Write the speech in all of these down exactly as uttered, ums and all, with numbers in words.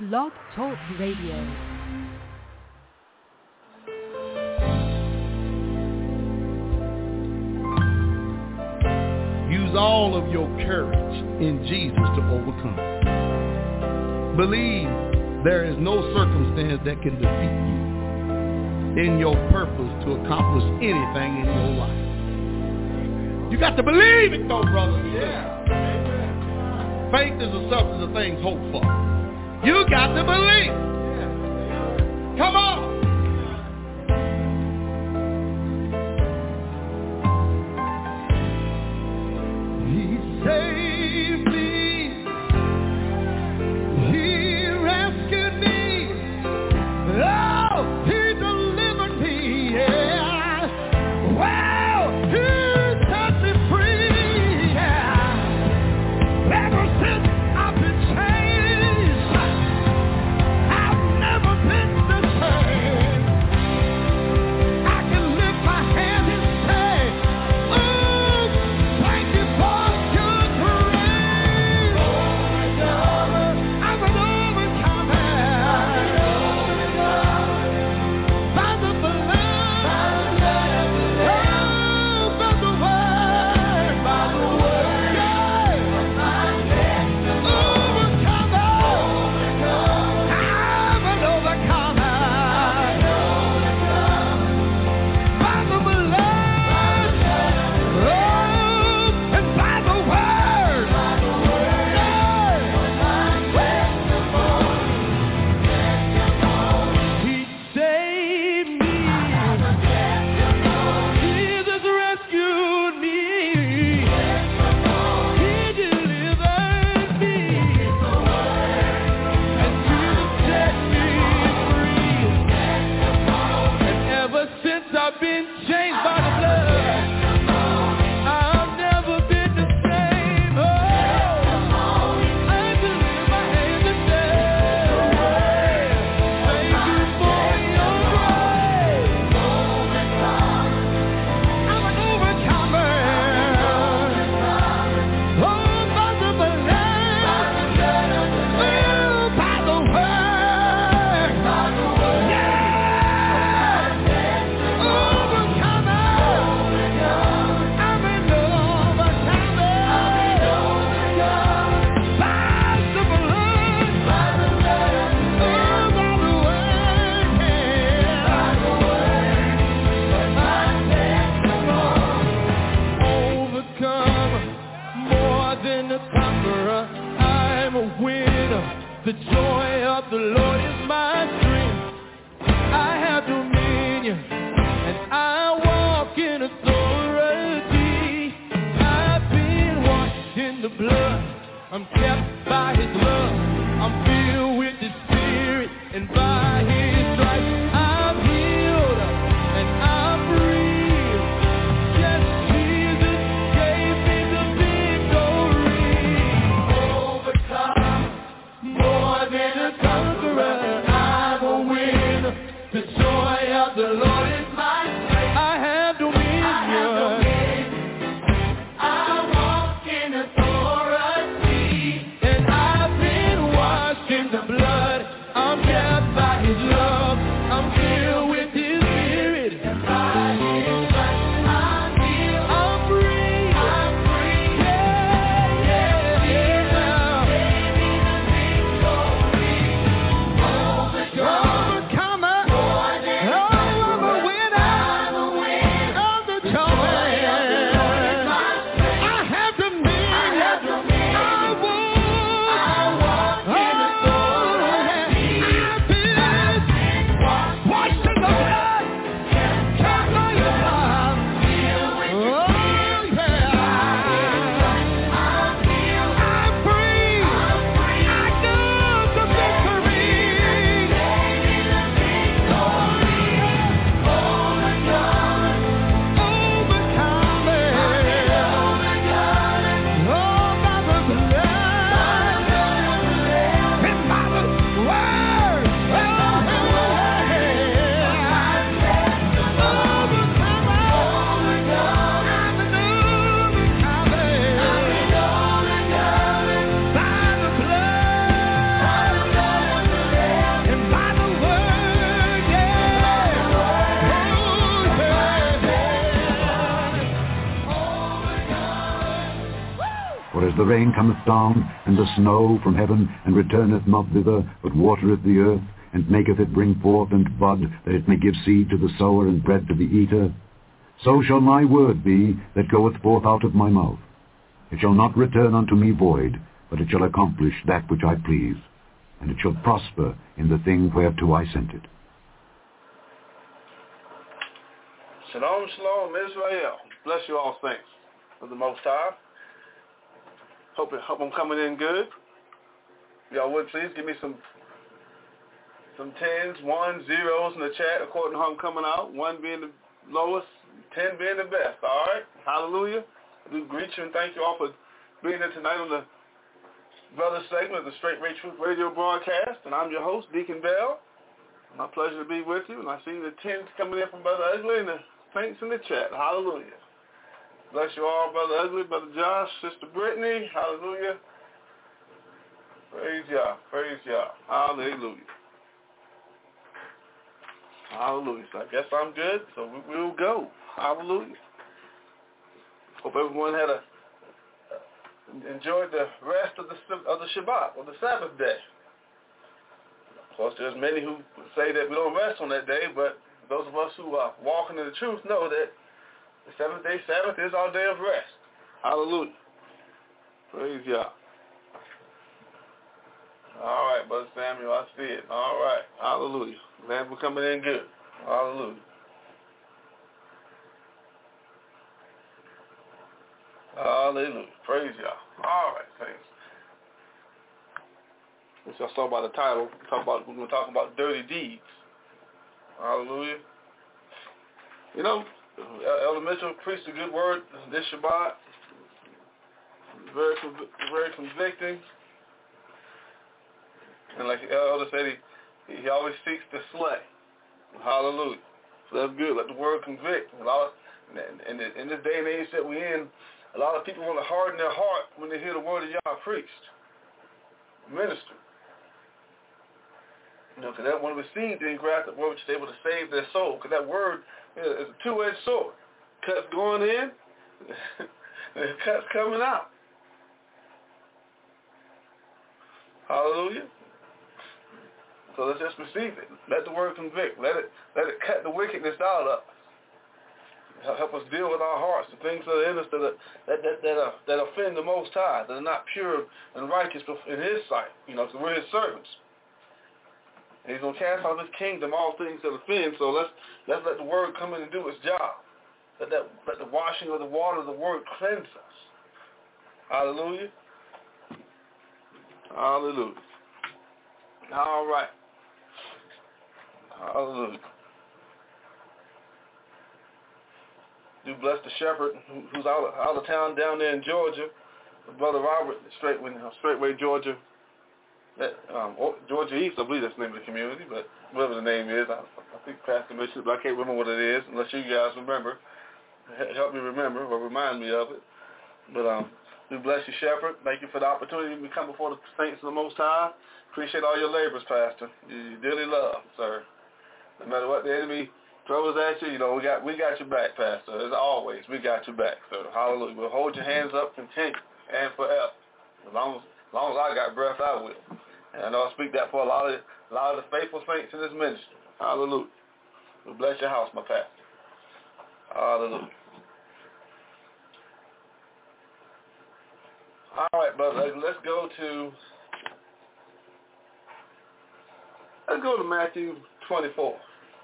Blog Talk Radio. Use all of your courage in Jesus to overcome. Believe there is no circumstance that can defeat you in your purpose to accomplish anything in your life. You got to believe it though, brother. Yeah. Faith is the substance of things hoped for. You got to believe. Come on. I rain cometh down, and the snow from heaven, and returneth not thither, but watereth the earth, and maketh it bring forth and bud, that it may give seed to the sower and bread to the eater, so shall my word be that goeth forth out of my mouth. It shall not return unto me void, but it shall accomplish that which I please, and it shall prosper in the thing whereto I sent it. Shalom, shalom, Israel. Bless you all, saints of the Most High. Hope, hope I'm coming in good. Y'all would please give me some some tens, ones, zeros in the chat according to how I'm coming out. One being the lowest, ten being the best. All right? Hallelujah. I do greet you and thank you all for being here tonight on the brother segment of the Straight Ray Truth Radio broadcast. And I'm your host, Deacon Bell. My pleasure to be with you. And I see the tens coming in from Brother Ugly and the saints in the chat. Hallelujah. Bless you all, Brother Ugly, Brother Josh, Sister Brittany. Hallelujah. Praise Yah. Praise Yah. Hallelujah. Hallelujah. So I guess I'm good, so we will go. Hallelujah. Hope everyone had a uh, enjoyed the rest of the of the Shabbat, or the Sabbath day. Of course, there's many who say that we don't rest on that day, but those of us who are walking in the truth know that the seventh day Sabbath is our day of rest. Hallelujah. Praise Yah. All right, Brother Samuel, I see it. All right. Hallelujah. Glad we're coming in good. Hallelujah. Hallelujah. Praise Yah. All right, saints. As y'all saw by the title, we talk about, we're going to talk about dirty deeds. Hallelujah. You know, Elder Mitchell preached a good word this Shabbat. Very, very convicting. And like the Elder said, he, he always seeks to slay. Hallelujah. So that's good. Let the word convict. A lot of, in, in this day and age that we're in, a lot of people want to harden their heart when they hear the word of Yah preached, ministered. You know, because they want to receive the engrafted word which is able to save their soul. Because that word you know, is a two-edged sword. Cuts going in, and cuts coming out. Hallelujah. So let's just receive it. Let the word convict. Let it let it cut the wickedness out of us. Help us deal with our hearts, the things that are in us that are, that that that, are, that offend the Most High, that are not pure and righteous in His sight. You know, because we're His servants. And He's gonna cast out of His kingdom all things that offend. So let's let's let the word come in and do its job. Let that let the washing of the water of the word cleanse us. Hallelujah. Hallelujah. All right. Hallelujah. Do bless the shepherd who's out of, out of town down there in Georgia. Brother Robert, straight Straightway, Georgia. That, um, Georgia East, I believe that's the name of the community, but whatever the name is, I, I think Pastor mentioned it, but I can't remember what it is, unless you guys remember. Help me remember or remind me of it. But um, we bless you, Shepherd. Thank you for the opportunity to come before the saints of the Most High. Appreciate all your labors, Pastor. You, you dearly love, sir. No matter what the enemy throws at you, you know, we got we got your back, Pastor. As always, we got your back, sir. Hallelujah. We'll hold your hands up continually and forever. As long as, as long as I got breath, I will. And I know I speak that for a lot of a lot of the faithful saints in this ministry. Hallelujah. We'll bless your house, my Pastor. Hallelujah. All right, brother. Let's go to let's go to Matthew twenty-four.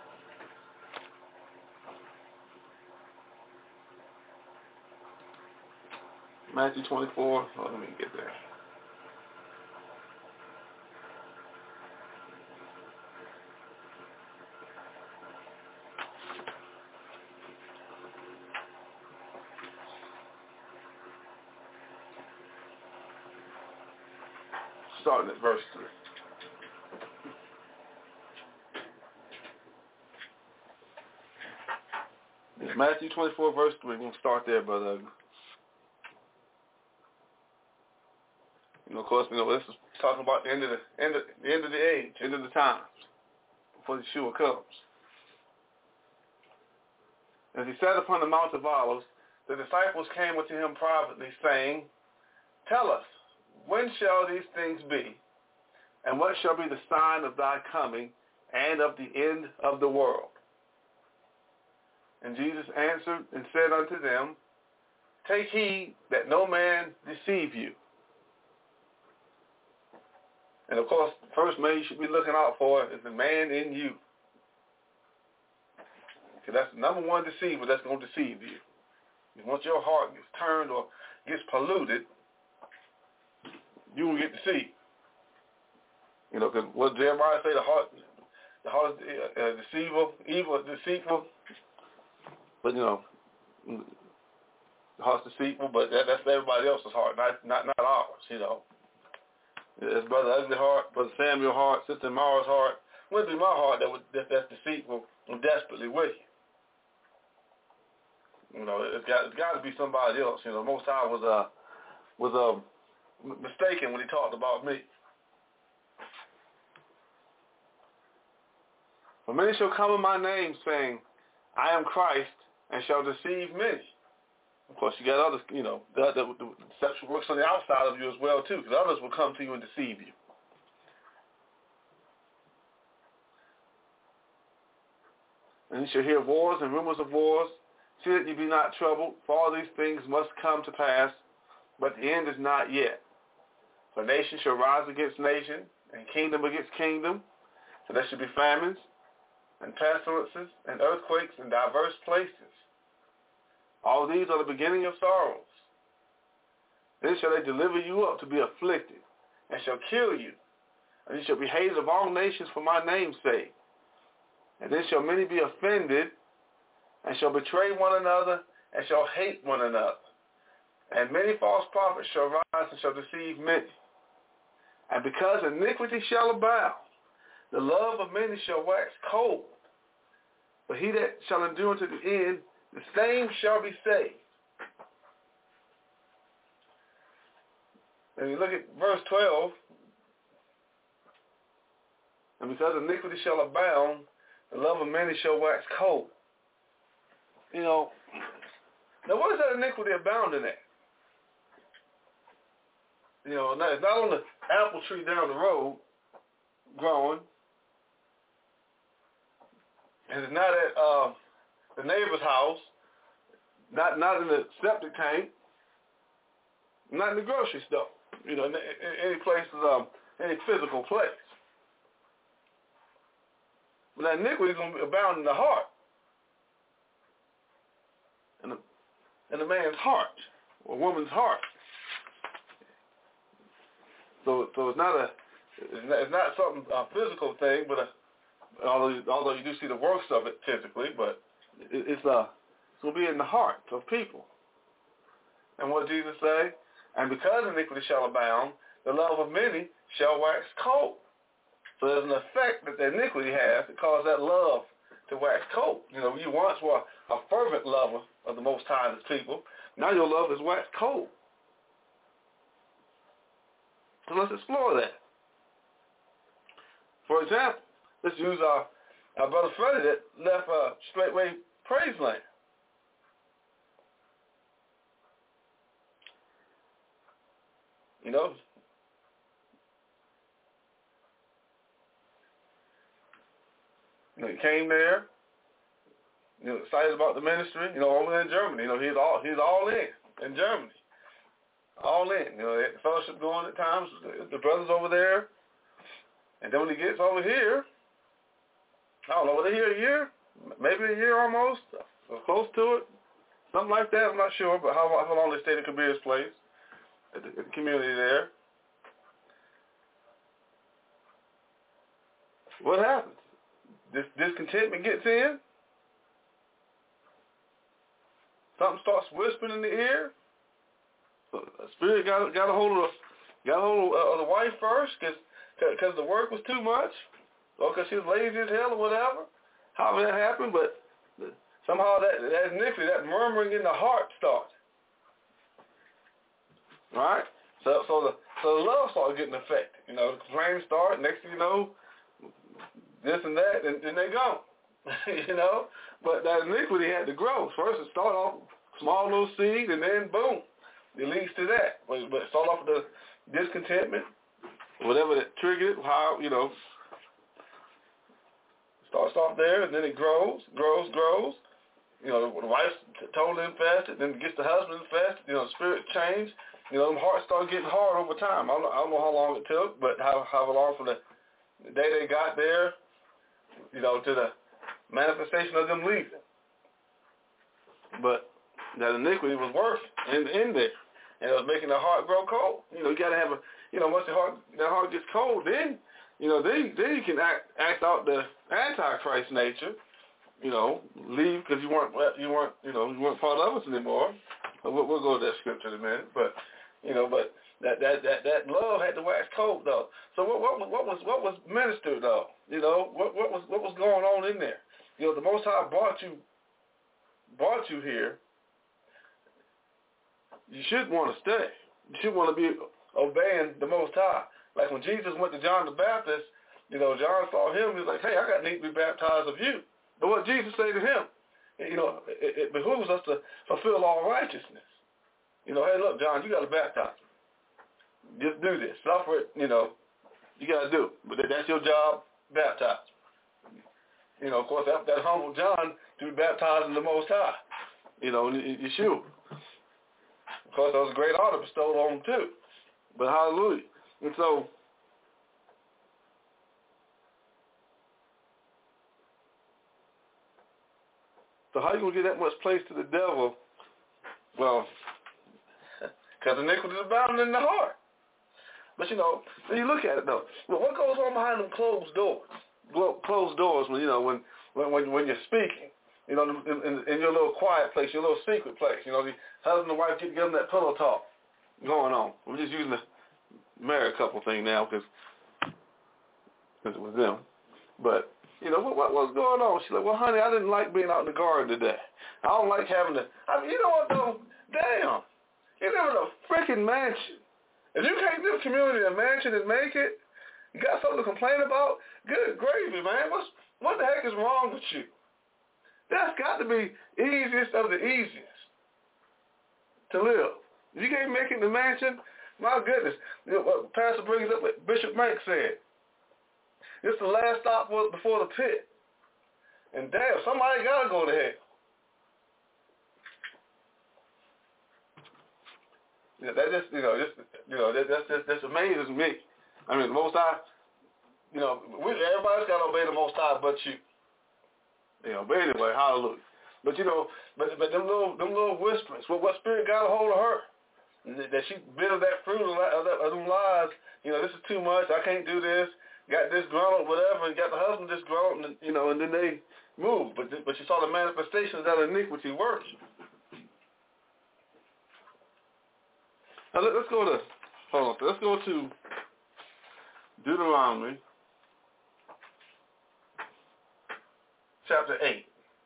Matthew twenty-four. Oh, let me get there. Starting at verse three. Matthew twenty-four, verse three. We're going to start there, brother. You know, of course, you know, this is talking about the end of the end of the end of the age, end of the times, before Yeshua comes. As he sat upon the Mount of Olives, the disciples came unto him privately, saying, tell us, when shall these things be? And what shall be the sign of thy coming and of the end of the world? And Jesus answered and said unto them, take heed that no man deceive you. And of course, the first man you should be looking out for is the man in you. Because that's the number one deceiver that's going to deceive you. And once your heart gets turned or gets polluted, you will get deceived. You know, because what Jeremiah say, the heart, the heart is uh, deceitful, evil, deceitful. But you know, the heart's deceitful, but that, that's everybody else's heart, not not not ours. You know, it's Brother Ugly heart, Brother Samuel heart, Sister Mara's heart. It wouldn't be my heart that would that, that's deceitful and desperately with you. You know, it's got it's got to be somebody else. You know, Most High was uh was uh mistaken when he talked about me. For many shall come in my name, saying, I am Christ, and shall deceive many. Of course, you got others, you know, the, the, the deception works on the outside of you as well, too, because others will come to you and deceive you. And you shall hear wars and rumors of wars. See that you be not troubled, for all these things must come to pass, but the end is not yet. For nation shall rise against nation, and kingdom against kingdom, so there shall be famines, and pestilences, and earthquakes in diverse places. All these are the beginning of sorrows. Then shall they deliver you up to be afflicted, and shall kill you, and you shall be hated of all nations for my name's sake. And then shall many be offended, and shall betray one another, and shall hate one another. And many false prophets shall rise and shall deceive many. And because iniquity shall abound, the love of many shall wax cold. But he that shall endure unto the end, the same shall be saved. And you look at verse twelve. And because iniquity shall abound, the love of many shall wax cold. You know, now what is that iniquity abounding at? You know, it's not on the apple tree down the road growing. And it's not at uh, the neighbor's house, not not in the septic tank, not in the grocery store, you know, in, in any place, um, any physical place. But that iniquity is going to be abound in the heart, in the, in the man's heart, or woman's heart. So, so it's not a, it's not, it's not something a physical thing, but a Although you, although you do see the works of it physically, but it, it's uh, it's going to be in the hearts of people. And what did Jesus say? And because iniquity shall abound, the love of many shall wax cold. So there's an effect that the iniquity has that causes that love to wax cold. You know, you once were a fervent lover of the Most High and His people. Now your love is waxed cold. So let's explore that. For example, let's use our, our brother Freddie that left uh, Straightway Praise Land. You know, you know, he came there, you know, excited about the ministry, you know, over there in Germany. You know, he's all he's all in in Germany, all in. You know, they had the fellowship going at times. The, the brothers over there, and then when he gets over here, I don't know, were they here a year? Maybe a year almost, or close to it, something like that. I'm not sure, but how, how long they stayed at Kabir's place, at the, at the community there. What happens? This discontentment gets in. Something starts whispering in the ear. So the spirit got got a hold of got a hold of the wife first, because because the work was too much. Or because she was lazy as hell or whatever. However that happened, but somehow that, that iniquity, that murmuring in the heart started. Right? So so the so the love started getting affected. You know, the complaints start, next thing you know, this and that, and then they gone. You know? But that iniquity had to grow. First it started off small little seed, and then boom. it leads to that. But, but start off with the discontentment, whatever that triggered it, how, you know, starts off there, and then it grows, grows, grows. You know, the wife's totally infested, then it gets the husband infested, you know, the spirit change. You know, them hearts start getting hard over time. I don't know, I don't know how long it took, but how, how long from the day they got there, you know, to the manifestation of them leaving. But that iniquity was working in, in there, and it was making the heart grow cold. You know, you got to have a, you know, once the heart, that heart gets cold, then, you know, then, then you can act, act out the Antichrist nature, you know, leave because you weren't, you weren't, you know, you weren't part of us anymore. We'll, we'll go to that scripture in a minute, but, you know, but that that that, that love had to wax cold though. So what what was what was what was ministered though? You know, what what was what was going on in there? You know, the Most High brought you brought you here. You should want to stay. You should want to be obeying the Most High. Like when Jesus went to John the Baptist, you know, John saw him. He was like, "Hey, I got need to be baptized of you." But what Jesus said to him, you know, it, it behooves us to fulfill all righteousness. You know, hey, look, John, you got to baptize. Just do this. Suffer it, you know, you got to do it. But that's your job, baptize. You know, of course, that, that humbled John to be baptized in the Most High. You know, Yeshua. Of course, that was a great honor bestowed on him, too. But hallelujah. And so, so how you going to give that much place to the devil? Well, because iniquity is abounding in the heart. But, you know, when you look at it, though, what goes on behind them closed doors? Closed doors when, you know, when when, when you're speaking, you know, in, in, in your little quiet place, your little secret place. You know, the husband and wife get together, that pillow talk going on. We're just using the married couple thing now because it was them. But, you know, what, what what's going on? She's like, well, honey, I didn't like being out in the garden today. I don't like having to, I mean, you know what, though? Damn. You live in a freaking mansion. If you can't live community in a mansion and make it, you got something to complain about? Good gravy, man. What's, what the heck is wrong with you? That's got to be easiest of the easiest to live. If you can't make it in the mansion, my goodness. You know, what Pastor brings up what Bishop Mike said. It's the last stop before the pit. And damn, somebody got to go to hell. Yeah, that just, you know, just, you know, that that's just, that's amazes me. I mean, the Most High, you know, we, everybody's got to obey the Most High, but you, you know. But anyway, hallelujah. But you know, but but them little them little whisperings. What what spirit got a hold of her? That she bit of that fruit of, of, of them lies. You know, this is too much. I can't do this. Got disgruntled, whatever. And got the husband disgruntled, and you know, and then they moved. But but you saw the manifestations of that iniquity working. Now let, let's go to, hold on, let's go to Deuteronomy chapter eight.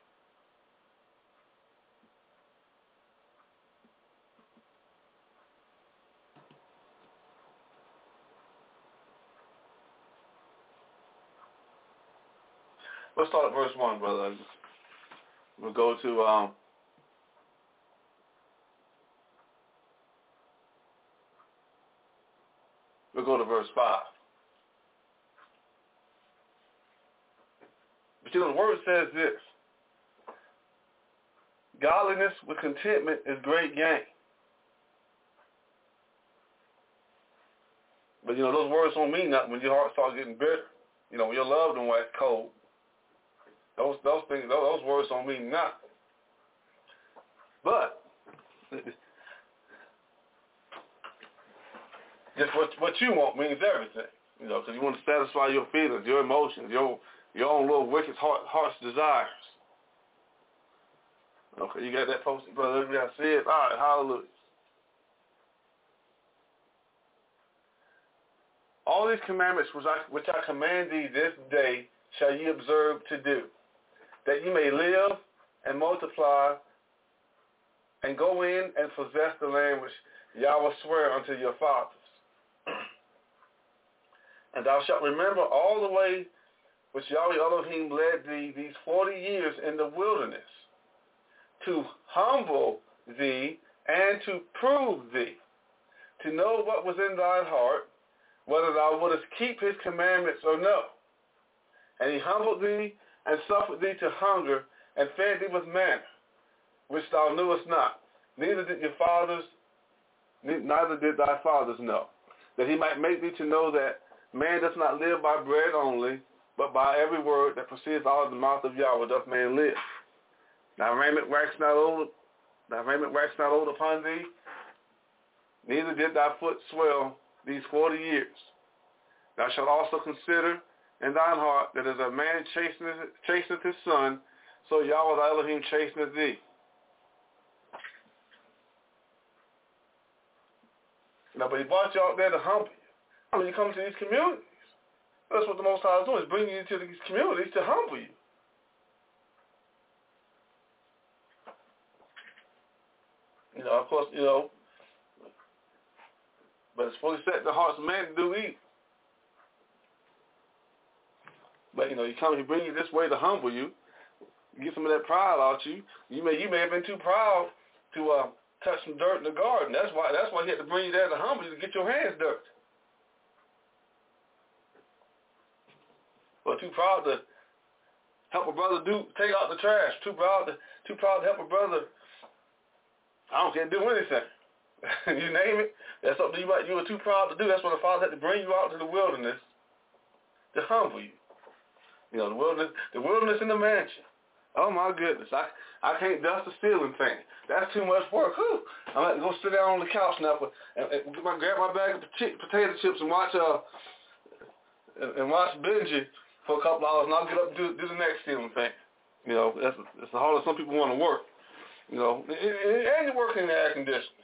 Let's start at verse one, brother. We'll go to, um, We'll go to verse five. But you know, the word says this. Godliness with contentment is great gain. But, you know, those words don't mean nothing when your heart starts getting bitter. You know, when your loved one wax cold. Those those things, those, those words don't mean nothing. But just what what you want means everything, you know, because you want to satisfy your feelings, your emotions, your your own little wicked heart, heart's desires. Okay, you got that posted, brother? Let me see it. All right, hallelujah. All these commandments which I, which I command thee this day shall ye observe to do, that ye may live and multiply and go in and possess the land which Yahweh sware unto your fathers. And thou shalt remember all the way which Yahweh Elohim led thee these forty years in the wilderness, to humble thee and to prove thee, to know what was in thine heart, whether thou wouldest keep his commandments or no. And he humbled thee and suffered thee to hunger and fed thee with manna, which thou knewest not, neither did your fathers, neither did thy fathers know, that he might make thee to know that man does not live by bread only, but by every word that proceeds out of the mouth of Yahweh doth man live. Thy raiment waxed not old, thy raiment waxed not old upon thee, neither did thy foot swell these forty years. Thou shalt also consider in thine heart that as a man chasteneth, chasteneth his son, so Yahweh thy Elohim chasteneth thee. Now, but he brought you out there to humble you. When you come to these communities, that's what the Most High is doing, is bringing you into these communities to humble you. You know, of course, you know, but it's fully set in the hearts of man to do evil. But, you know, you come, he bring you this way to humble you, get some of that pride out you. You may, you may have been too proud to uh, touch some dirt in the garden. That's why, that's why he had to bring you there to humble you, to get your hands dirty. Or too proud to help a brother do, take out the trash. Too proud to, too proud to help a brother, I don't care, do anything. You name it, that's something you, might, you were too proud to do. That's why the Father had to bring you out to the wilderness to humble you. You know, the wilderness, the wilderness in the mansion. Oh my goodness, I I can't dust the ceiling fan. That's too much work. Whew. I'm going to go sit down on the couch now and, and get my, grab my bag of ch- potato chips and watch uh and, and watch Benji for a couple hours, and I'll get up and do, do the next ceiling fan. You know, that's that's the hardest some people want to work. You know, and, and you work in the air conditioning.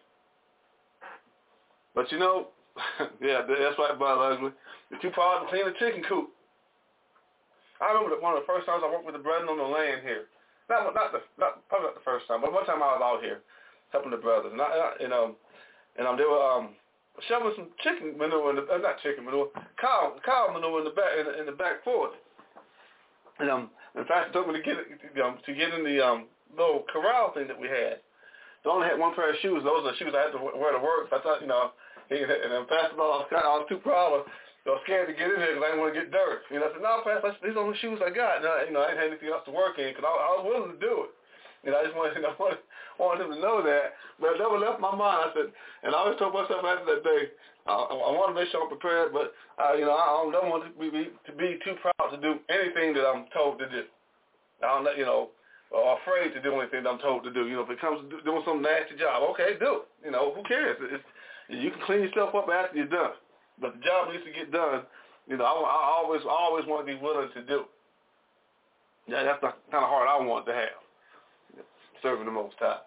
But you know, yeah, that's right, Brother Ugly. You're too proud to clean the chicken coop. I remember that one of the first times I worked with the brethren on the land here. Not, not the, not probably not the first time, but one time I was out here helping the brothers, and I, I you know, and um, they were um, shoveling some chicken manure in the, uh, not chicken manure, cow, cow manure in the back, in the, in the back porch. And um, in fact, it took me to get it, you know, to get in the um little corral thing that we had. They only had one pair of shoes. Those are the shoes I had to wear to work. So I thought, you know, and then Pastor, I was kind of, I was too proud of. I was scared to get in here because I didn't want to get dirt. You know, I said, no, Pastor, these are the shoes I got. And I, you know, I didn't have anything else to work in because I, I was willing to do it. You know, I just wanted, you know, wanted, wanted him to know that. But it never left my mind. I said, and I always told myself after that day, I, I want to make sure I'm prepared, but, uh, you know, I don't, don't want to be, to be too proud to do anything that I'm told to do. I don't, you know, or afraid to do anything that I'm told to do. You know, if it comes to doing some nasty job, okay, do it. You know, who cares? It's, you can clean yourself up after you're done. But the job needs to get done. You know, I, I always, I always want to be willing to do. Yeah, that's the kind of heart I want to have, serving the Most High.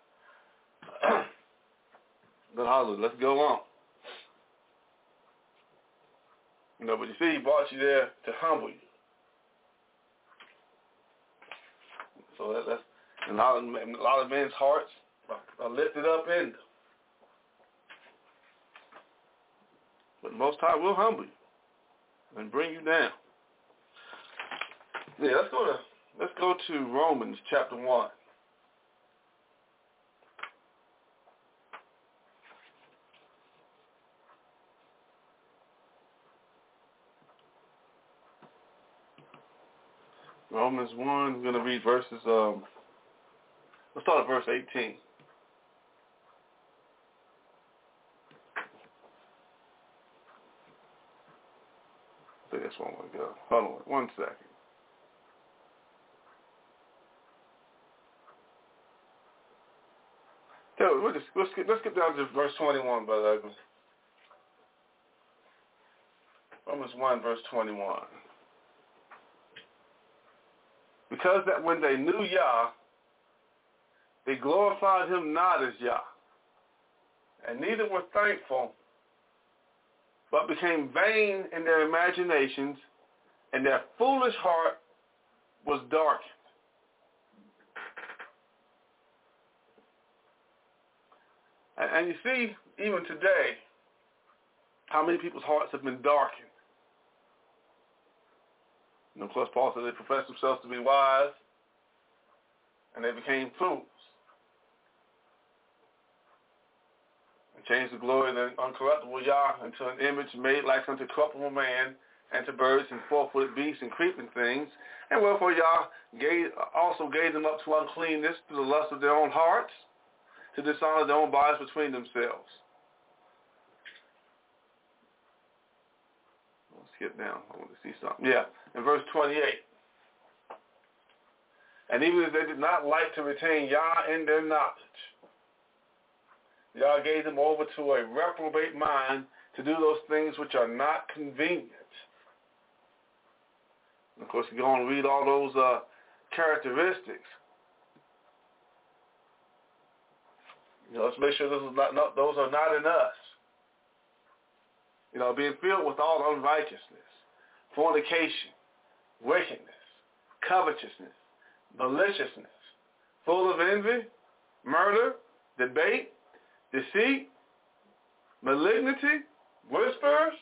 But hallelujah, let's go on. You know, but you see, he brought you there to humble you. So that, that's and a lot, of, a lot of men's hearts are lifted up in them. But the Most High will humble you and bring you down. Yeah, let's go to let's go to Romans chapter one. Romans one, we're going to read verses, um, let's start at verse eighteen. I think that's one way to go. Hold on one second. Tell me, we'll just, let's, get, let's get down to verse twenty-one, Brother Edmund. Romans one, verse twenty-one. Because that when they knew Yah, they glorified him not as Yah, and neither were thankful, but became vain in their imaginations, and their foolish heart was darkened. And, and you see, even today, how many people's hearts have been darkened. And of course, Paul said they professed themselves to be wise, and they became fools. and changed the glory of the uncorruptible Yah into an image made like unto corruptible man, and to birds and four-footed beasts and creeping things. And wherefore Yah gave, also gave them up to uncleanness through the lust of their own hearts, to dishonor their own bodies between themselves. Let's skip down. I want to see something. Yeah, in verse twenty-eight. And even as they did not like to retain Yah in their knowledge, Yah gave them over to a reprobate mind to do those things which are not convenient. And of course, you go and read all those uh, characteristics. You know, let's make sure this is not, not, those are not in us. You know, being filled with all unrighteousness, fornication, wickedness, covetousness, maliciousness, full of envy, murder, debate, deceit, malignity, whisperers,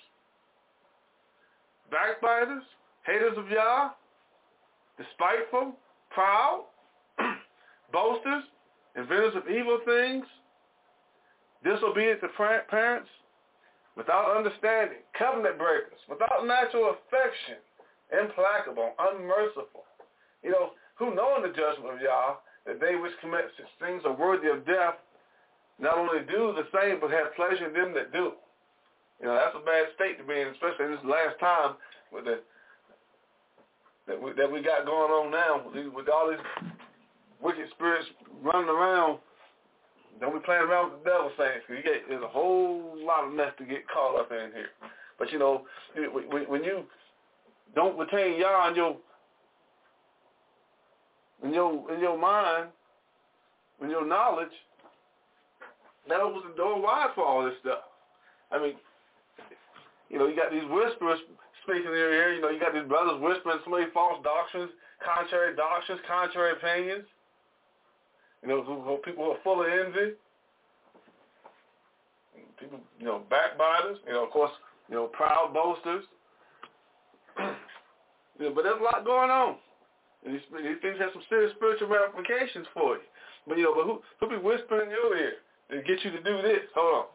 backbiters, haters of Yah, despiteful, proud, boasters, inventors of evil things, disobedient to parents, without understanding, covenant breakers, without natural affection, implacable, unmerciful. You know, who knowing the judgment of Yah, that they which commit such things are worthy of death, not only do the same, but have pleasure in them that do. You know, that's a bad state to be in, especially in this last time with the that we, that we got going on now, with, these, with all these wicked spirits running around. Don't be playing around with the devil, saints, because there's a whole lot of mess to get caught up in here. But, you know, when you don't retain Yah in your, in your, in your mind, in your knowledge, that opens the door wide for all this stuff. I mean, you know, you got these whisperers speaking in your ear. You know, you got these brothers whispering so many false doctrines, contrary doctrines, contrary opinions. You know, who, who, people who are full of envy. People, you know, backbiters. You know, of course, you know, proud boasters. You know, but there's a lot going on. And these, these things have some serious spiritual ramifications for you. But, you know, but who, who be whispering in your ear to get you to do this? Hold on.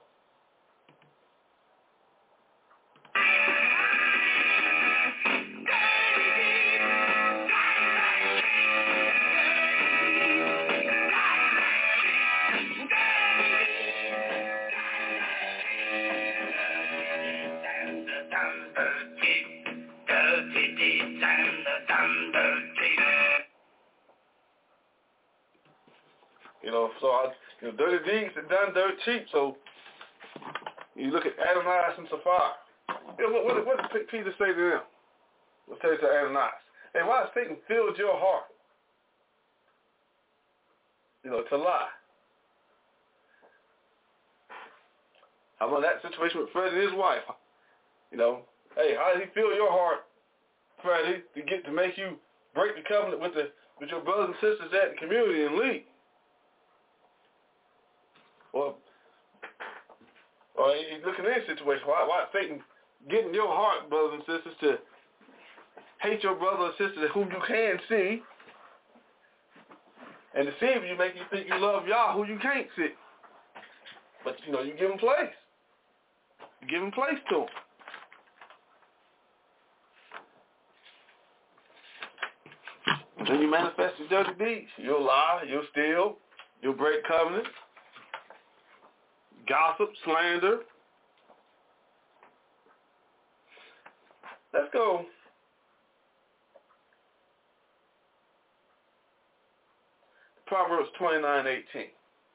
You know, so I, you know, dirty deeds are done dirt cheap. So you look at Ananias and Sapphira. You know, what, what, what did Peter say to them? What say to Ananias? Hey, why has Satan filled your heart? You know, to lie. How about that situation with Freddie and his wife? You know, hey, how did he fill your heart, Freddie, to get to make you break the covenant with the with your brothers and sisters at the community and leave? Or, or you look at this situation, why, why Satan getting your heart, brothers and sisters, to hate your brother and sister whom you can see, and deceive you, make you think you love Yah who you can't see. But, you know, you give him place. You give him place to him. And then you manifest your dirty deeds. You'll lie, you'll steal, you'll break covenant. Gossip, slander. Let's go. Proverbs twenty-nine eighteen.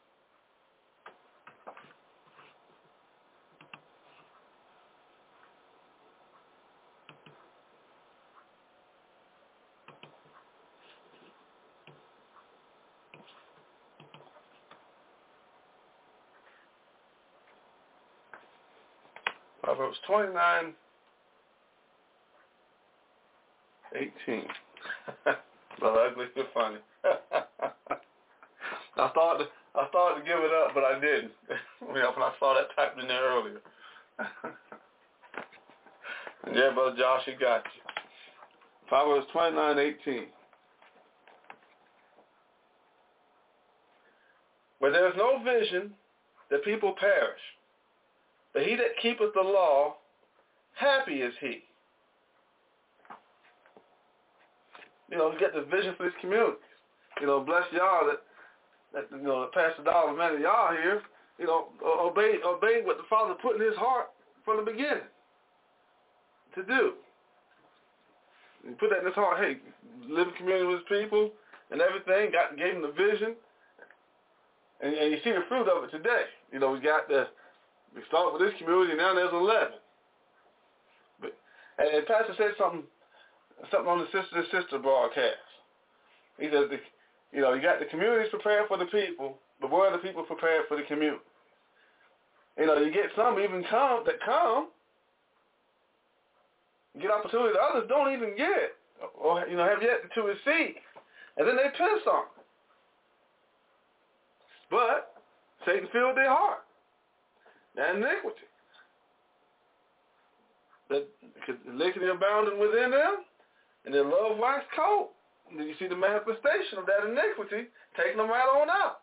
Proverbs twenty-nine eighteen. Brother Ugly, still funny. I started, to, I started to give it up, but I didn't. When I saw that typed in there earlier. And yeah, Brother Josh, he got you. Proverbs twenty-nine eighteen. Where there is no vision, the people perish. But he that keepeth the law, happy is he. You know, you get the vision for this community. You know, bless y'all that, that you know, Pastor Dollar, man, of y'all here, you know, obey, obey what the Father put in his heart from the beginning to do. And put that in his heart, hey, live in community with his people and everything, got gave him the vision. And, and you see the fruit of it today. You know, we got the, we started with this community, now there's eleven. But, and, and Pastor said something, something on the Sister to Sister broadcast. He says, the, you know, you got the communities prepared for the people, but where are the people prepared for the community? You know, you get some even come that come, get opportunity that others don't even get, or, you know, have yet to receive. And then they piss on it. But Satan filled their heart. That iniquity. That iniquity abounding within them, and their love waxed cold. And then you see the manifestation of that iniquity taking them right on out.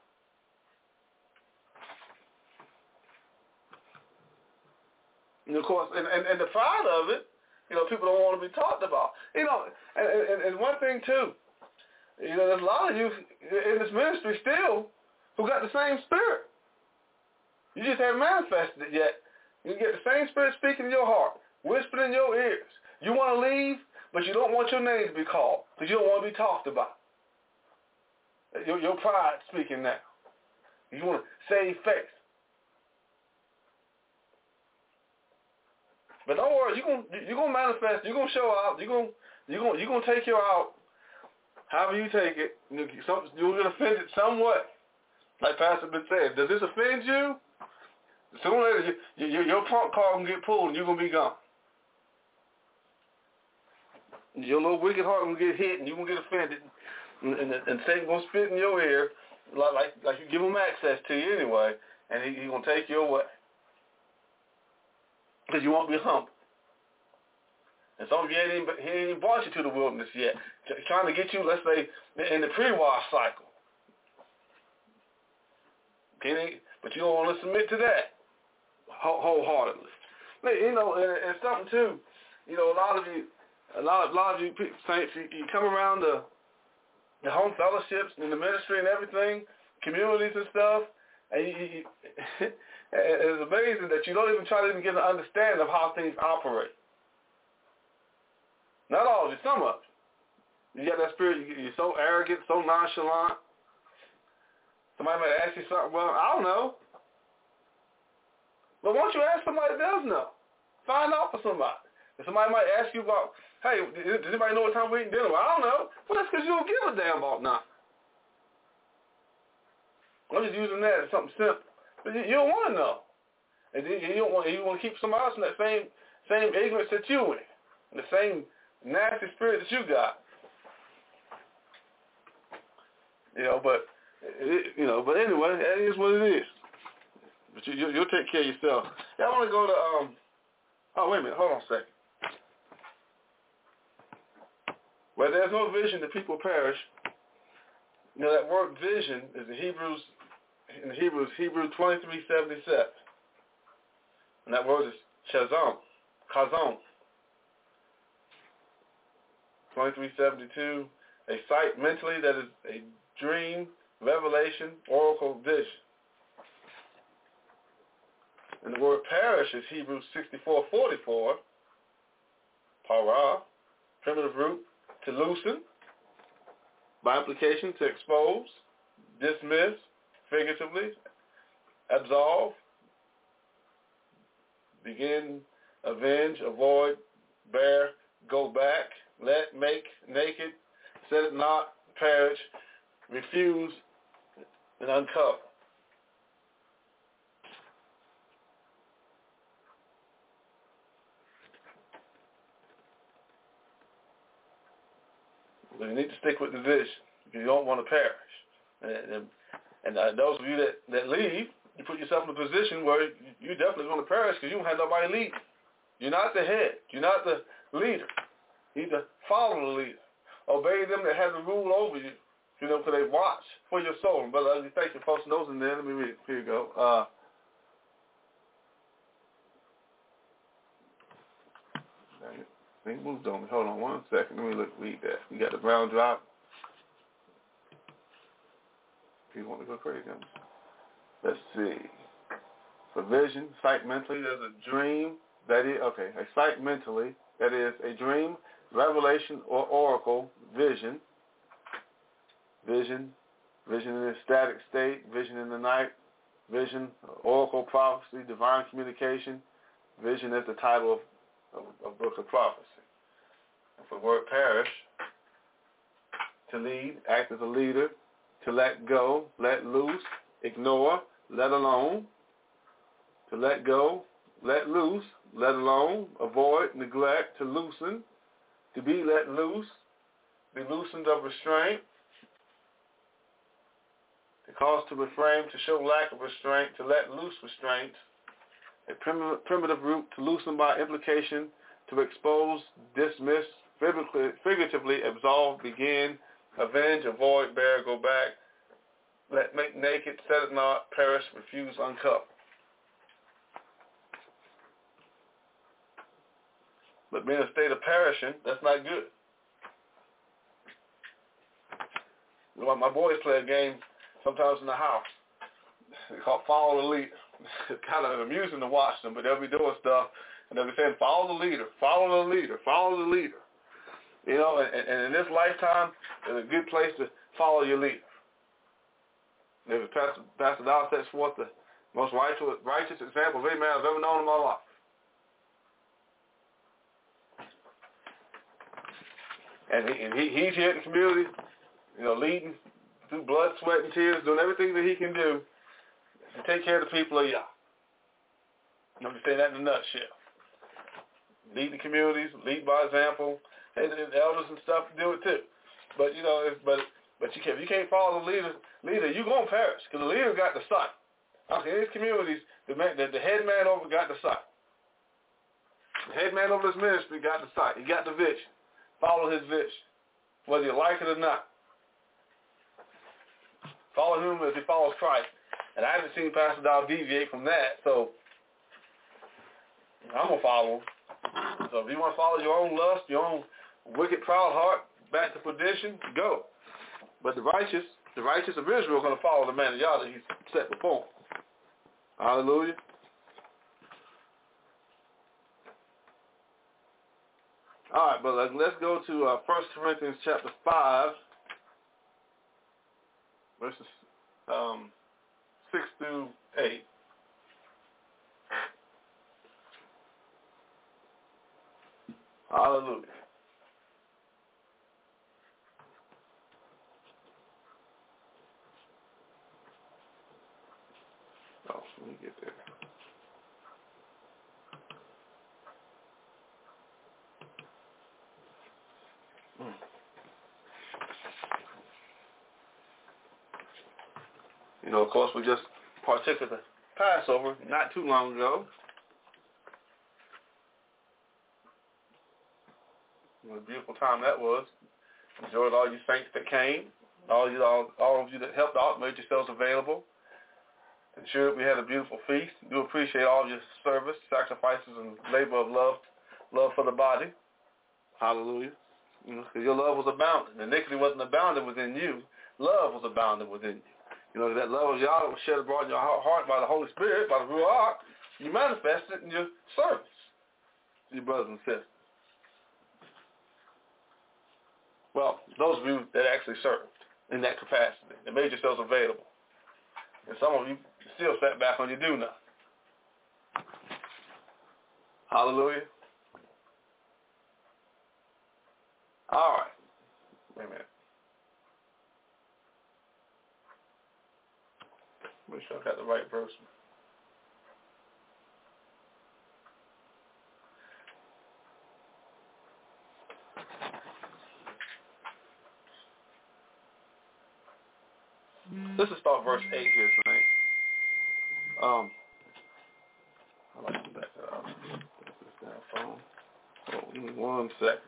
And of course, and, and, and the pride of it, you know, people don't want to be talked about. You know, and, and, and one thing too, you know, there's a lot of you in this ministry still who got the same spirit. You just haven't manifested it yet. You get the same spirit speaking in your heart, whispering in your ears. You want to leave, but you don't want your name to be called because you don't want to be talked about. Your, your pride speaking now. You want to save face. But don't worry, you're gonna you're gonna manifest. You're gonna show out. You're gonna you're gonna you're gonna take your out. However you take it, you're gonna offend it somewhat. Like Pastor been saying, does this offend you? Sooner or later, you, you, your punk car gonna get pulled, and you're gonna be gone. Your little wicked heart gonna get hit, and you're gonna get offended, and, and, and Satan gonna spit in your ear, like like, like you give him access to you anyway, and he, he gonna take you away. Because you won't be humble. And some of you ain't even, he ain't even brought you to the wilderness yet. Trying to get you, let's say, in the pre-wash cycle. Okay, but you don't want to submit to that wholeheartedly. You know, and, and something too, you know, a lot of you, a lot of, a lot of you people, saints, you, you come around the, the home fellowships and the ministry and everything, communities and stuff, and you, you, it's amazing that you don't even try to even get an understanding of how things operate. Not all of you, some of you. You got that spirit, you're so arrogant, so nonchalant. Somebody might ask you something, well, I don't know. But once you ask somebody that does know, find out for somebody. And somebody might ask you about, hey, does anybody know what time we're eating dinner? Well, I don't know. Well, that's because you don't give a damn about nothing. I'm just using that as something simple. But you, you don't want to know. And you, you don't want you want to keep somebody else in that same same ignorance that you in, and the same nasty spirit that you got. You know, but it, you know, but anyway, that is what it is. But you, you, you'll take care of yourself. Yeah, I want to go to um. Oh, wait a minute. Hold on a second. Where there's no vision, the people perish. You know, that word vision is in Hebrews, in Hebrews, Hebrews twenty-three seventy-seven. And that word is chazon, chazon. twenty-three seventy-two, a sight mentally that is a dream, revelation, oracle, vision. And the word perish is Hebrews sixty-four forty-four, para, primitive root, to loosen, by implication, to expose, dismiss, figuratively, absolve, begin, avenge, avoid, bear, go back, let, make, naked, set it not, perish, refuse, and uncover. But you need to stick with the vision because you don't want to perish. And, and, and uh, those of you that, that leave, you put yourself in a position where you, you definitely going to perish because you don't have nobody leading. You're not the head. You're not the leader. You need to follow the leader. Obey them that have the rule over you, you know, because they watch for your soul. Brother, let me thank you, folks. Those in there. Let me read it. Here you go. Uh, He moved on me. Hold on one second. Let me look, read that. You got the brown drop. People want to go crazy. Let's see. For vision, sight mentally, there's a dream. That is, okay, a sight mentally, that is a dream, revelation, or oracle, vision. Vision, vision in a static state, vision in the night, vision, oracle, prophecy, divine communication. Vision is the title of a book of prophecy. And for the word perish, to lead, act as a leader, to let go, let loose, ignore, let alone, to let go, let loose, let alone, avoid, neglect, to loosen, to be let loose, be loosened of restraint, to cause to refrain, to show lack of restraint, to let loose restraint, a primitive, primitive root, to loosen by implication, to expose, dismiss, figuratively absolve, begin, avenge, avoid, bear, go back, let make naked, set it not, perish, refuse, uncover. But being in a state of perishing, that's not good. You know, my boys play a game sometimes in the house. They call follow the leader. It's kind of amusing to watch them, but they'll be doing stuff, and they'll be saying, follow the leader, follow the leader, follow the leader. You know, and, and in this lifetime, it's a good place to follow your leader. There's Pastor, Pastor Dow sets forth the most righteous, righteous example of any man I've ever known in my life. And, he, and he, he's here in the community, you know, leading through blood, sweat, and tears, doing everything that he can do to take care of the people of Yah. I'm just saying that in a nutshell. Lead the communities, lead by example. Hey, the elders and stuff do it too. But, you know, if, but but you can't, if you can't follow the leader, leader you're going to perish because the leader got the sight. Okay, in these communities, the, man, the, the head man over got the sight. The head man over this ministry got the sight. He got the vision. Follow his vision, whether you like it or not. Follow him as he follows Christ. And I haven't seen Pastor Dow deviate from that, so I'm going to follow him. So if you want to follow your own lust, your own wicked, proud heart back to perdition, go. But the righteous, the righteous of Israel are going to follow the man of Yah that he's set before them. Hallelujah. All right, but let's go to uh, First Corinthians chapter five, verses um, six through eight. Hallelujah. Oh, let me get there. Hmm. You know, of course, we just partook of the Passover not too long ago. What a beautiful time that was. Enjoyed all you saints that came, all you, all, all of you that helped out, made yourselves available. Ensured we had a beautiful feast. Do appreciate all of your service, sacrifices, and labor of love, love for the body. Hallelujah. You know, because your love was abounding. Iniquity wasn't abounding within you. Love was abounding within you. You know, that love of Yah was shed abroad in your heart by the Holy Spirit, by the Ruach. You manifested it in your service to your brothers and sisters. Well, those of you that actually served in that capacity, that made yourselves available. And some of you still sat back on your do nothing. Hallelujah. All right. Wait a minute. Make sure I got the right verse. Let's just start verse eight here tonight. Um, I like to back that up. Put this down phone. Hold on, give me one second.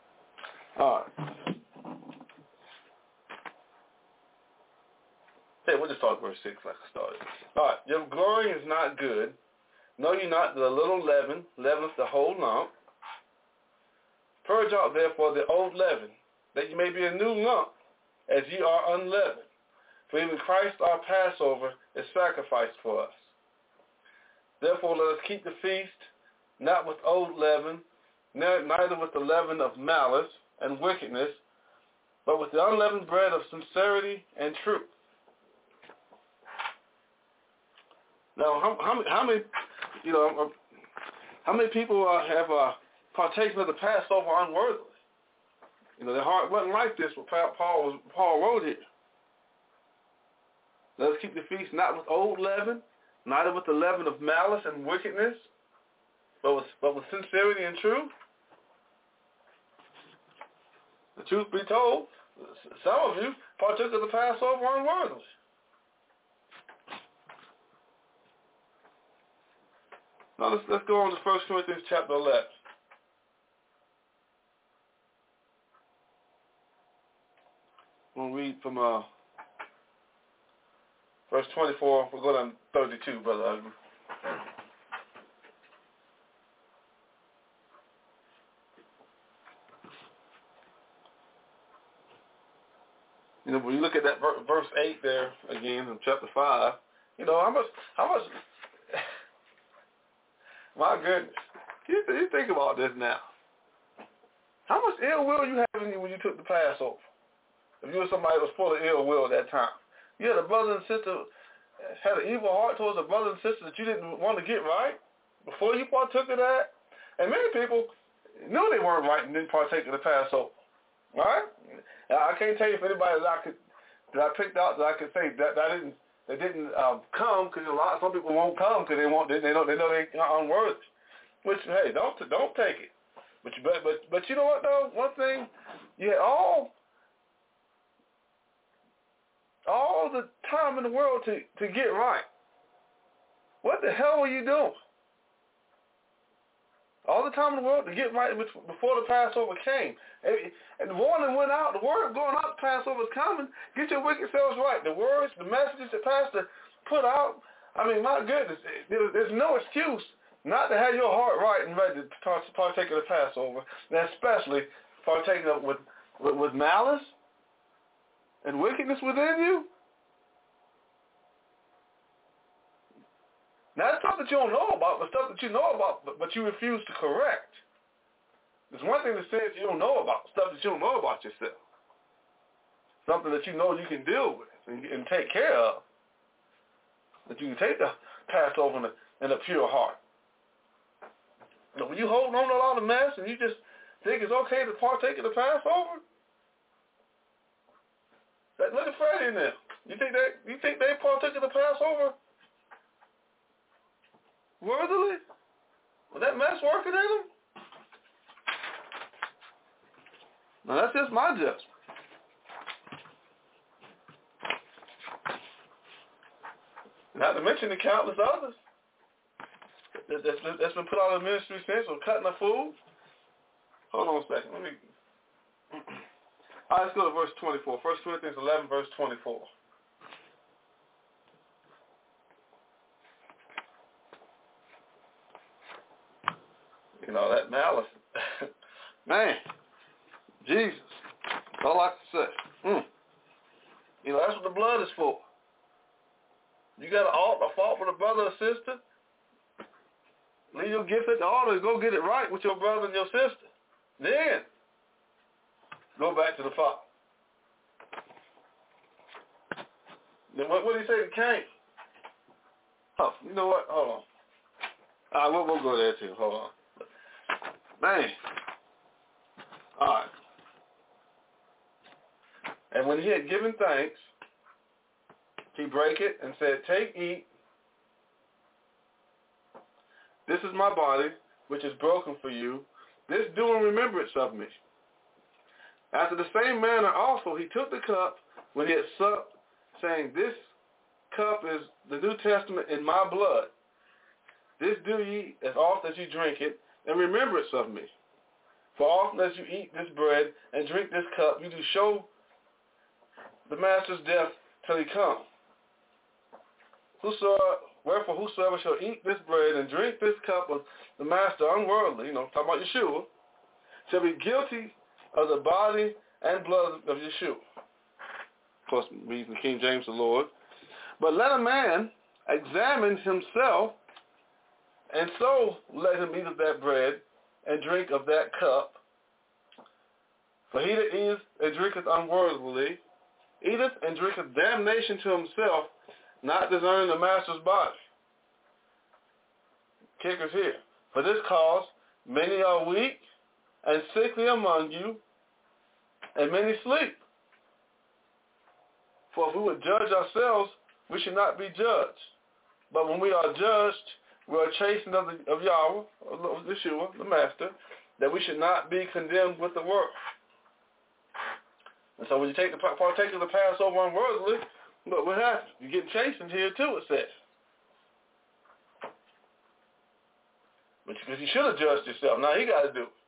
All right. Say, we'll just start verse six like I started. All right, your glorying is not good. Know ye not that a little leaven leaveneth the whole lump? Purge out therefore the old leaven, that ye may be a new lump, as ye are unleavened. For even Christ our Passover is sacrificed for us. Therefore let us keep the feast, not with old leaven, neither with the leaven of malice and wickedness, but with the unleavened bread of sincerity and truth. Now, how, how, how many, you know, how many people uh, have uh, partaken of the Passover unworthily? You know, their heart wasn't like this. What Paul was, Paul wrote here. Let us keep the feast not with old leaven, neither with the leaven of malice and wickedness, but with, but with sincerity and truth. The truth be told, some of you partook of the Passover unworthily. Now let's, let's go on to First Corinthians chapter eleven. We'll read from uh, verse twenty-four. We'll go down to thirty-two, Brother Ugly. You know, when you look at that ver- verse eight there again in chapter five, you know how much, how much. My goodness, you, you think about this now. How much ill will you have in you when you took the Passover? If you were somebody that was full of ill will at that time, you had a brother and sister had an evil heart towards a brother and sister that you didn't want to get right before you partook of that. And many people knew they weren't right and didn't partake of the Passover. Right? Now, I can't tell you if anybody that I could that I picked out that I could say that, that I didn't they didn't um, come because a lot some people won't come because they want they, they know they know they are unworthy. Which hey, don't don't take it. But you but but but you know what though? One thing, you had all all the time in the world to to get right. What the hell were you doing? All the time in the world to get right before the Passover came. And the warning went out, the word going out, the Passover is coming. Get your wicked selves right. The words, the messages the pastor put out, I mean, my goodness, there's no excuse not to have your heart right and ready to partake of the Passover, and especially partaking of with, with, with malice and wickedness within you. Not stuff that you don't know about, but stuff that you know about, but, but you refuse to correct. There's one thing that says you don't know about, stuff that you don't know about yourself. Something that you know you can deal with and, and take care of. That you can take the Passover in a, in a pure heart. But when you hold on to a lot of mess and you just think it's okay to partake of the Passover, that, look at Freddie in there. You think they, you think they partake of the Passover worthily? Was that mess working in them? Now that's just my judgment. Not to mention the countless others that, that's, been, that's been put out of the ministry since, or cutting the food. Hold on a second. Let me. All right, let's go to verse twenty-four. First Corinthians eleven, verse twenty-four. You know, that malice. Man, Jesus. That's all I can say. Mm. You know, that's what the blood is for. You got a, a fault with a brother or sister, leave your gift at the altar and go get it right with your brother and your sister. Then, go back to the Father. Then what, what did he say to Cain? Oh, you know what? Hold on. All right, we'll, we'll go there too. Hold on. Man. All right. And when he had given thanks, he brake it and said, take, eat. This is my body, which is broken for you. This do in remembrance of me. After the same manner also he took the cup when he had supped, saying, this cup is the New Testament in my blood. This do ye as often as you drink it in remembrance of me. For often as you eat this bread and drink this cup, you do show the Master's death till he come. whosoever, wherefore whosoever shall eat this bread and drink this cup of the master unworthily, you know, talking about Yeshua, shall be guilty of the body and blood of Yeshua. Of course, reading the King James, the Lord. But let a man examine himself, and so let him eat of that bread and drink of that cup. For he that eateth and drinketh unworthily, eateth and drinketh damnation to himself, not discerning the master's body. Kicker's here. For this cause, many are weak and sickly among you, and many sleep. For if we would judge ourselves, we should not be judged. But when we are judged, we are chastened of, the, of Yahweh, of Yeshua, the Master, that we should not be condemned with the world. And so when you take the partake of the Passover unworthily, look what happens. You get chastened here too, it says. But because you should have judged yourself. Now he got to do it.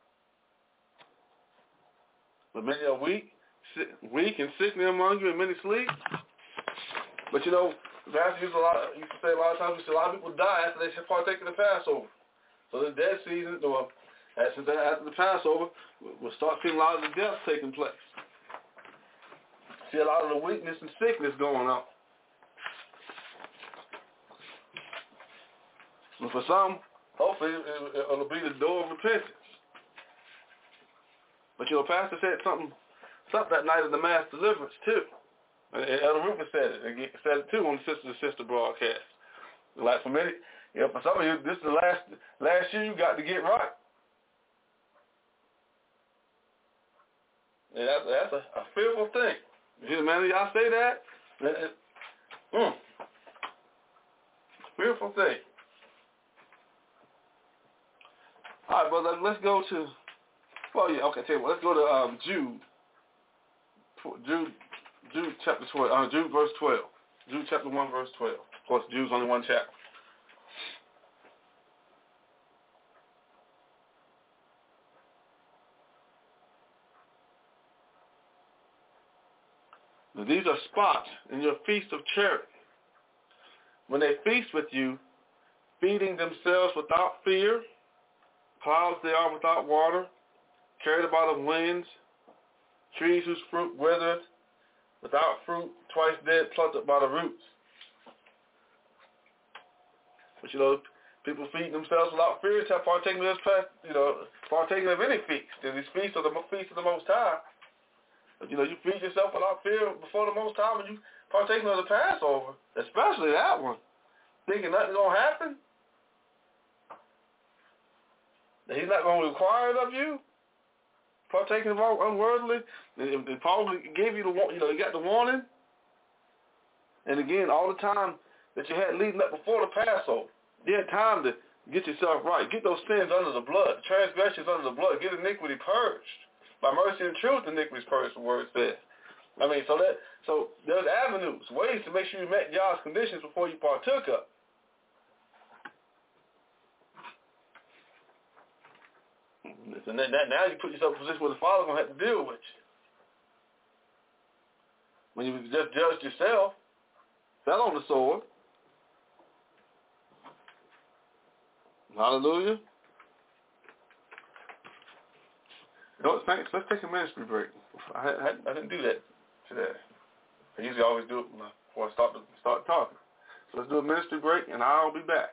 But many are weak, sick, weak and sickly among you, and many sleep. But you know, the pastor used, a lot, used to say a lot of times, we see a lot of people die after they partake of the Passover. So the dead season, or after the Passover, we'll start seeing a lot of the deaths taking place. See a lot of the weakness and sickness going on. And for some, hopefully it, it'll be the door of repentance. But you know, Pastor said something, something that night of the mass deliverance too. And Elder Rupert said it. He said it too on the Sister to Sister broadcast. Like for many, you know, for some of you, this is the last last year you got to get right. And that's that's a, a fearful thing. You hear the man of y'all say that? It, mm, fearful thing. All right, brother, let's go to, well, yeah, okay, tell you what, let's go to um, Jude, Jude, Jude chapter twelve, uh, Jude verse twelve, Jude chapter one verse twelve. Of course, Jude's only one chapter. Now, these are spots in your feast of charity. When they feast with you, feeding themselves without fear, clouds they are without water, carried about of winds, trees whose fruit withereth, without fruit, twice dead, plucked up by the roots. But you know, people feed themselves without fear, to partaking of this, you know, partaking of any feast. And these feasts are the feast of the Most High. But you know, you feed yourself without fear before the Most High when you partaking of the Passover, especially that one, thinking nothing's gonna happen. That he's not going to require it of you, partaking of unworthily. And Paul gave you the, you know, you got the warning. And again, all the time that you had leading up before the Passover, you had time to get yourself right, get those sins under the blood, transgressions under the blood, get iniquity purged. By mercy and truth, iniquity is purged, the word says. I mean, so that so there's avenues, ways to make sure you met God's conditions before you partook of. And then that, now you put yourself in a position where the Father's going to have to deal with you. When you just judged yourself, fell on the sword. Hallelujah. You know what, thanks. Let's take a ministry break. I, I, I didn't do that today. I usually always do it before I start, to, start talking. So let's do a ministry break, and I'll be back.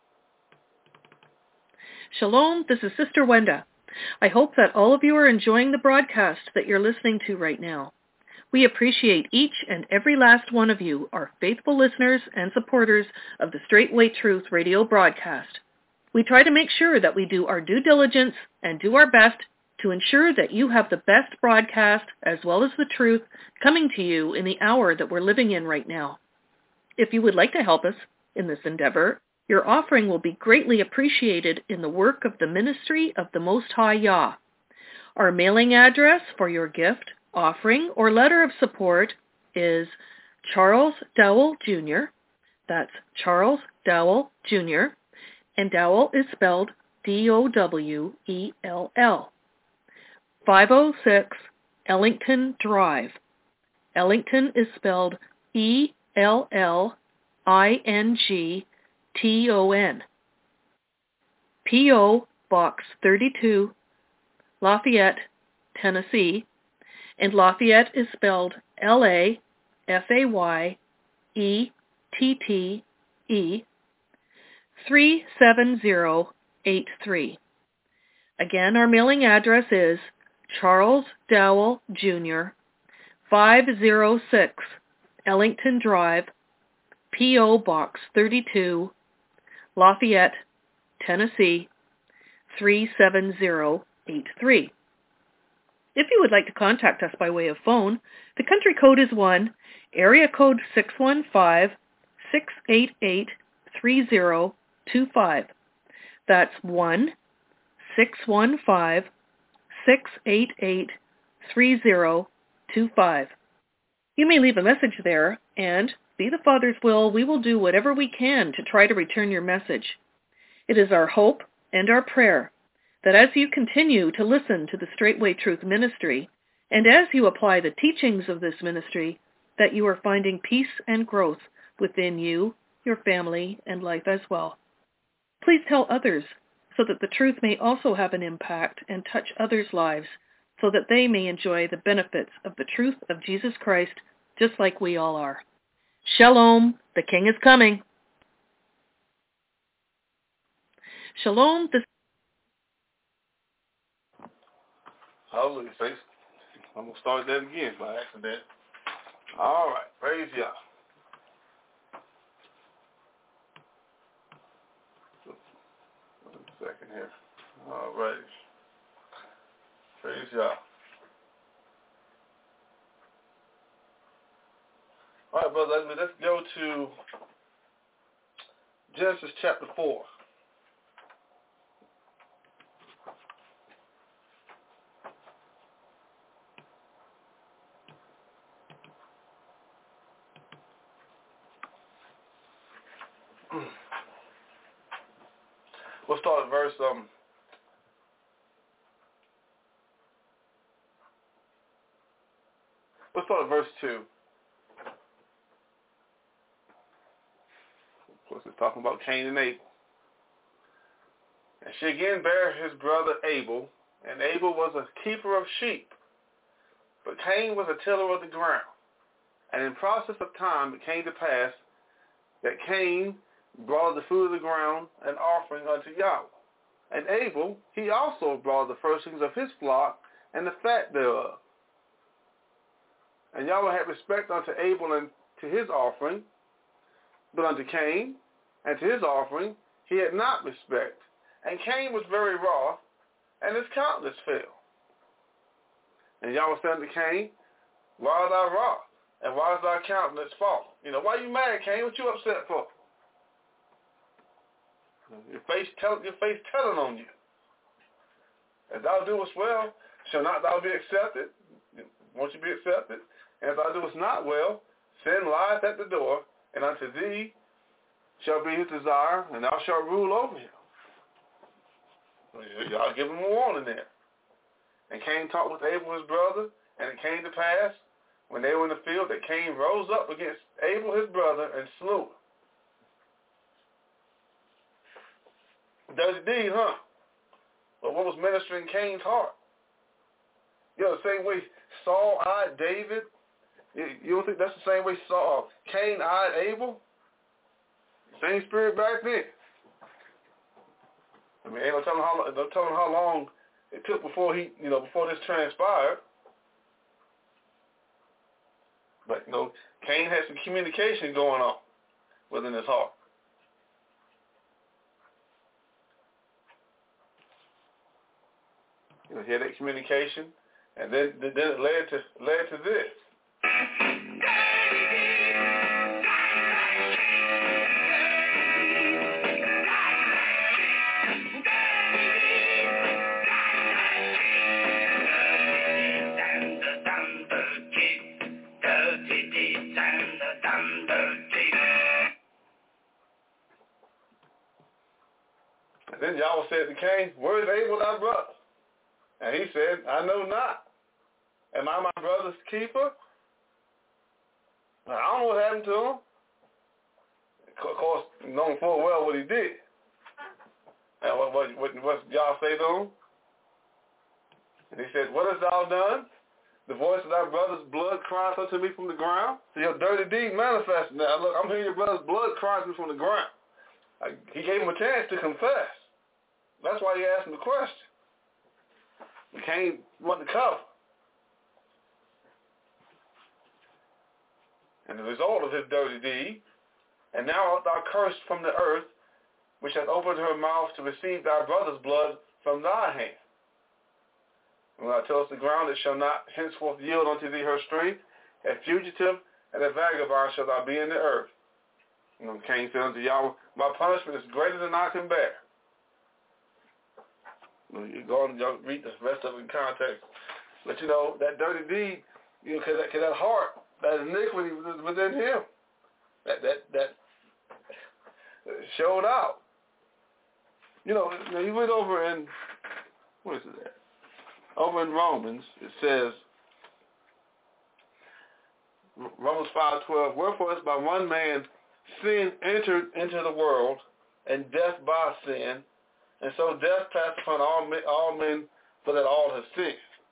Shalom, this is Sister Wenda. I hope that all of you are enjoying the broadcast that you're listening to right now. We appreciate each and every last one of you, our faithful listeners and supporters of the Straightway Truth radio broadcast. We try to make sure that we do our due diligence and do our best to ensure that you have the best broadcast as well as the truth coming to you in the hour that we're living in right now. If you would like to help us in this endeavor, your offering will be greatly appreciated in the work of the ministry of the Most High Yah. Our mailing address for your gift, offering, or letter of support is Charles Dowell Junior That's Charles Dowell Junior And Dowell is spelled D O W E L L. five oh six Ellington Drive. Ellington is spelled E L L I N G T O N. P O. Box thirty-two, Lafayette, Tennessee, and Lafayette is spelled L A F A Y E T T E, three seven zero eight three. Again, our mailing address is Charles Dowell, Junior, five oh six Ellington Drive, P O. Box thirty-two, Lafayette, Tennessee, three seven zero eight three. If you would like to contact us by way of phone, the country code is one, area code six one five, six eight eight, three zero two five. That's one, six one five, six eight eight, three zero two five. You may leave a message there, and, be the Father's will, we will do whatever we can to try to return your message. It is our hope and our prayer that as you continue to listen to the Straightway Truth Ministry, and as you apply the teachings of this ministry, that you are finding peace and growth within you, your family, and life as well. Please tell others so that the truth may also have an impact and touch others' lives so that they may enjoy the benefits of the truth of Jesus Christ just like we all are. Shalom, the King is coming. Shalom, the Hallelujah, face. I'm going to start that again by accident. All right, praise y'all. One second here. All right. Praise y'all. All right, brother, let's go to Genesis chapter four. We'll start at verse um. We'll start at verse two. Of course, it's talking about Cain and Abel. And she again bare his brother Abel, and Abel was a keeper of sheep, but Cain was a tiller of the ground. And in process of time, it came to pass that Cain brought the fruit of the ground an offering unto Yahweh. And Abel, he also brought the firstlings of his flock and the fat thereof. And Yahweh had respect unto Abel and to his offering, but unto Cain and to his offering he had not respect. And Cain was very wroth, and his countenance fell. And Yahweh said unto Cain, why art thou wroth? And why is thy countenance fallen? You know, why are you mad, Cain? What you upset for? Your face, tell, your face telling on you. As thou doest well, shall not thou be accepted? Won't you be accepted? And if thou doest not well, sin lieth at the door, and unto thee shall be his desire, and thou shalt rule over him. Y'all give him a warning there. And Cain talked with Abel his brother, and it came to pass, when they were in the field, that Cain rose up against Abel his brother and slew him. Does indeed, huh? But what was ministering Cain's heart? You know, the same way Saul eyed David, you don't think that's the same way Saul, Cain eyed Abel? Same spirit back then. I mean, ain't no telling how, no telling how long it took before he, you know, before this transpired. But, you know, Cain had some communication going on within his heart. You know, he had that communication, and then, then it led to led to this. And then Yahweh said to Cain, where is Abel thy brother? And he said, I know not. Am I my brother's keeper? I don't know what happened to him. of course, knowing full well what he did. And what, what, what, what y'all say to him? And he said, what hast thou done? The voice of thy brother's blood cries unto me from the ground. So your dirty deed manifested. Now, look, I'm hearing your brother's blood cries to me from the ground. I, he gave him a chance to confess. That's why he asked him the question. He Cain wanted to cover. And the result of his dirty deed, and now art thou cursed from the earth, which hath opened her mouth to receive thy brother's blood from thy hand. And thou tellest the ground, it shall not henceforth yield unto thee her strength. A fugitive and a vagabond shalt thou be in the earth. You know, Cain said unto Yahweh, my punishment is greater than I can bear. You know, you go and y'all read the rest of it in context. But you know, that dirty deed, you know, cause that, cause that heart, that iniquity was within him. That that that showed out. You know, he went over in, what is it there? Over in Romans, it says, Romans five twelve, wherefore as by one man sin entered into the world, and death by sin, and so death passed upon all men, all men for that all have sinned.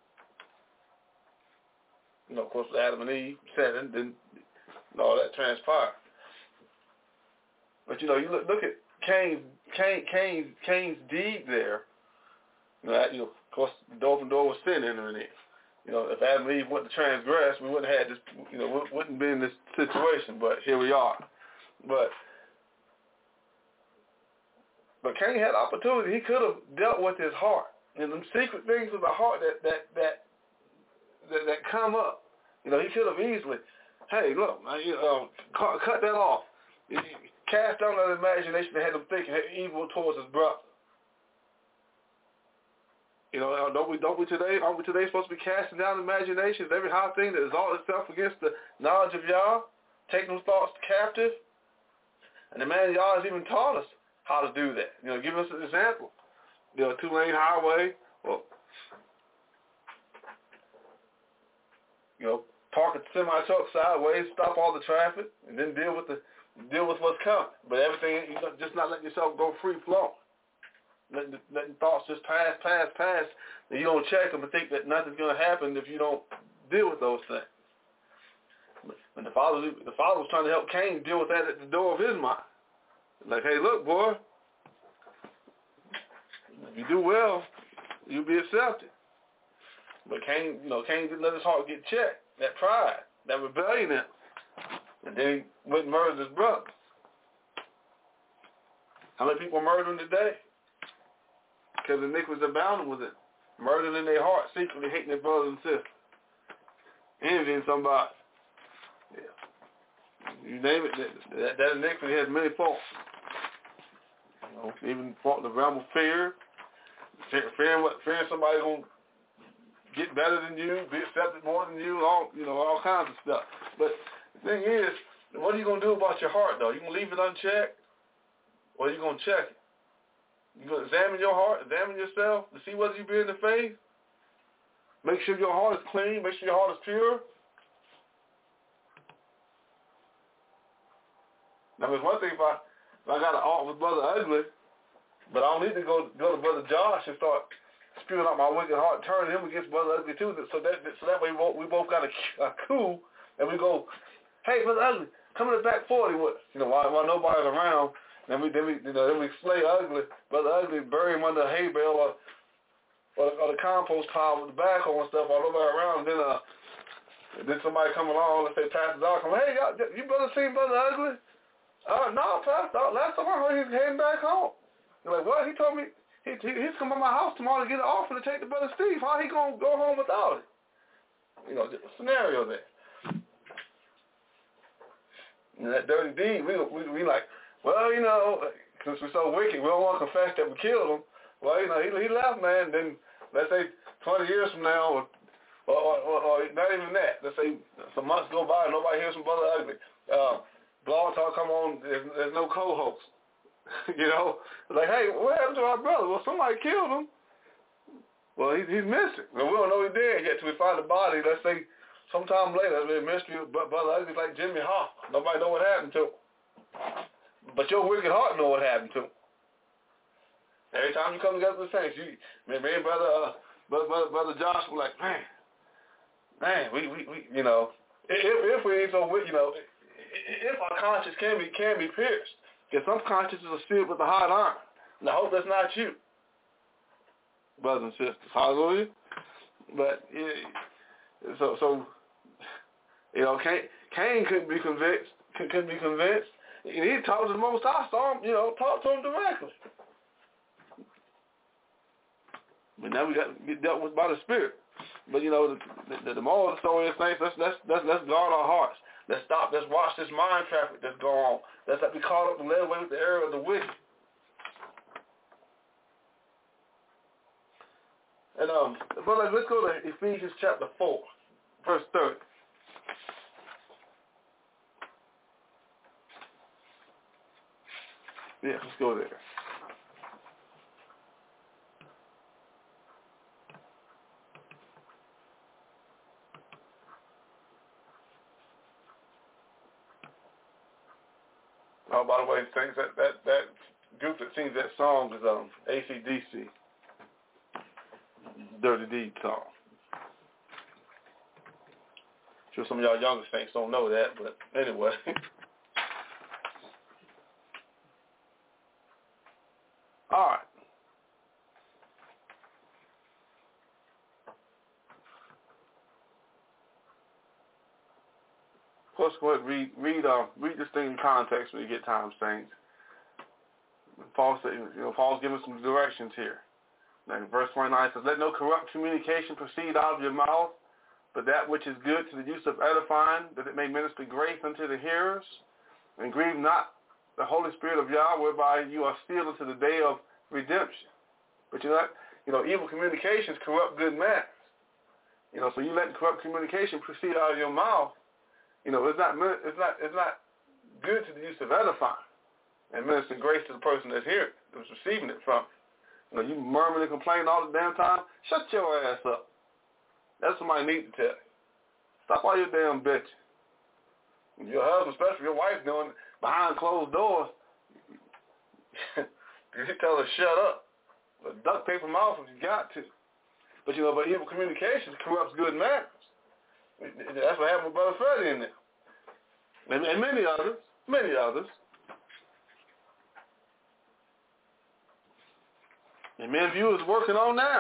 You know, of course, Adam and Eve sinned, and then all that transpired. But you know, you look, look at Cain's, Cain, Cain, Cain's deed there. You know, you know, of course, the open door was sin entering in. You know, if Adam and Eve wouldn't have transgressed, we wouldn't have had this. You know, wouldn't be in this situation. But here we are. But but Cain had opportunity. He could have dealt with his heart and them secret things of the heart that that that that, that come up. You know, he could have easily, hey, look, you know, cut, cut that off. He cast down that imagination that had him thinking evil towards his brother. You know, don't we don't we today aren't we today supposed to be casting down imaginations, every high thing that exalts itself against the knowledge of Yah, taking those thoughts captive? And the man Yah has even taught us how to do that. You know, give us an example. You know, a two-lane highway, or you know, park a semi-truck sideways, stop all the traffic, and then deal with the deal with what's coming. But everything, you know, just not letting yourself go free flow. Letting, letting thoughts just pass, pass, pass, and you don't check them and think that nothing's going to happen if you don't deal with those things. And the father, the father was trying to help Cain deal with that at the door of his mind. Like, hey, look, boy, if you do well, you'll be accepted. But Cain, you know, Cain didn't let his heart get checked. That pride, that rebellion in him. And then he went and murdered his brother. How many people are murdering today? Because the iniquities abounding with it. Murdering in their heart, secretly hating their brothers and sisters. Envying somebody. Yeah. You name it, that, that iniquity has many faults. You know, even fault in the realm of fear. Fearing what fearing somebody's gonna get better than you, be accepted more than you, all you know, all kinds of stuff. But the thing is, what are you gonna do about your heart though? You gonna leave it unchecked? Or are you gonna check it? You gonna examine your heart, examine yourself to see whether you be in the faith? Make sure your heart is clean, make sure your heart is pure. Now there's one thing if I if I got an art with Brother Ugly, but I don't need to go go to Brother Josh and start spewing out my wicked heart, turning him against Brother Ugly too. So that so that way we both, we both got a, a coup, and we go, hey Brother Ugly, come to the back forty with us. You know, while, while nobody's around, then we then we you know then we slay Ugly, Brother Ugly, bury him under a hay bale or or, or the compost pile with the backhoe and stuff while nobody around. And then uh and then somebody come along and say Pastor Doc, come, hey y'all, you brother seen Brother Ugly? Uh, no, Pastor, last time I heard he's heading back home. They're like, what? He told me he, he, he's coming by my house tomorrow to get an offer to take to Brother Steve. How he going to go home without it? You know, the scenario there. And that dirty deed, we, we, we like, well, you know, because we're so wicked, we don't want to confess that we killed him. Well, you know, he, he left, man. Then, let's say twenty years from now, or, or, or, or not even that. Let's say some months go by and nobody hears from Brother Ugly. Uh, Blog Talk come on, there's, there's no co-host. You know, like, hey, what happened to our brother? Well, somebody killed him. Well, he, he's missing. Well, we don't know he's dead yet till we find the body. Let's say sometime later, there's a mystery. But Brother Ugly's like Jimmy Hoffa. Nobody know what happened to him. But your wicked heart know what happened to him. Every time you come together with the saints, you, man, me and brother, uh, brother, brother, brother Josh were like, man, man, we, we, we you know, if, if we ain't so, you know, if our conscience can be can be pierced, because some consciences are sealed with a hot iron. And I hope that's not you, brothers and sisters. Hallelujah. But yeah, so so you know, Cain, Cain couldn't be convinced. Couldn't be convinced. He talked to the Most High, saw him, you know, talk to him directly. But now we got to get dealt with by the Spirit. But you know, the, the, the moral of the story is, things. Let's let's let's let's guard our hearts. Let's stop. Let's watch this mind traffic that's going on. Let's not be caught up and led away with the error of the wicked. And um, brothers, let's go to Ephesians chapter four, verse thirty. Yeah, let's go there. Oh, by the way, things that, that, that group that sings that song is um A C D C, Dirty Deed song. I'm sure some of y'all younger saints don't know that, but anyway. All right. Let's go ahead and read read uh, read this thing in context when you get time, saints. Paul said, you know, Paul's giving some directions here. Now, in verse twenty-nine says, "Let no corrupt communication proceed out of your mouth, but that which is good to the use of edifying, that it may minister grace unto the hearers. And grieve not the Holy Spirit of Yahweh, whereby you are sealed unto the day of redemption." But you know, you know, evil communications corrupt good manners. You know, so you let corrupt communication proceed out of your mouth. You know, it's not it's not it's not good to the use of edifying and ministering grace to the person that's here, that's receiving it from. You know, you murmur and complain all the damn time. Shut your ass up. That's what somebody need to tell you. Stop all your damn bitching. Your husband, especially your wife, doing behind closed doors. You tell her shut up. But duct tape her mouth if you got to. But you know, but evil communications corrupts good manners. That's what happened with Brother Freddie in there. And, and many others, many others. And men view is working on now.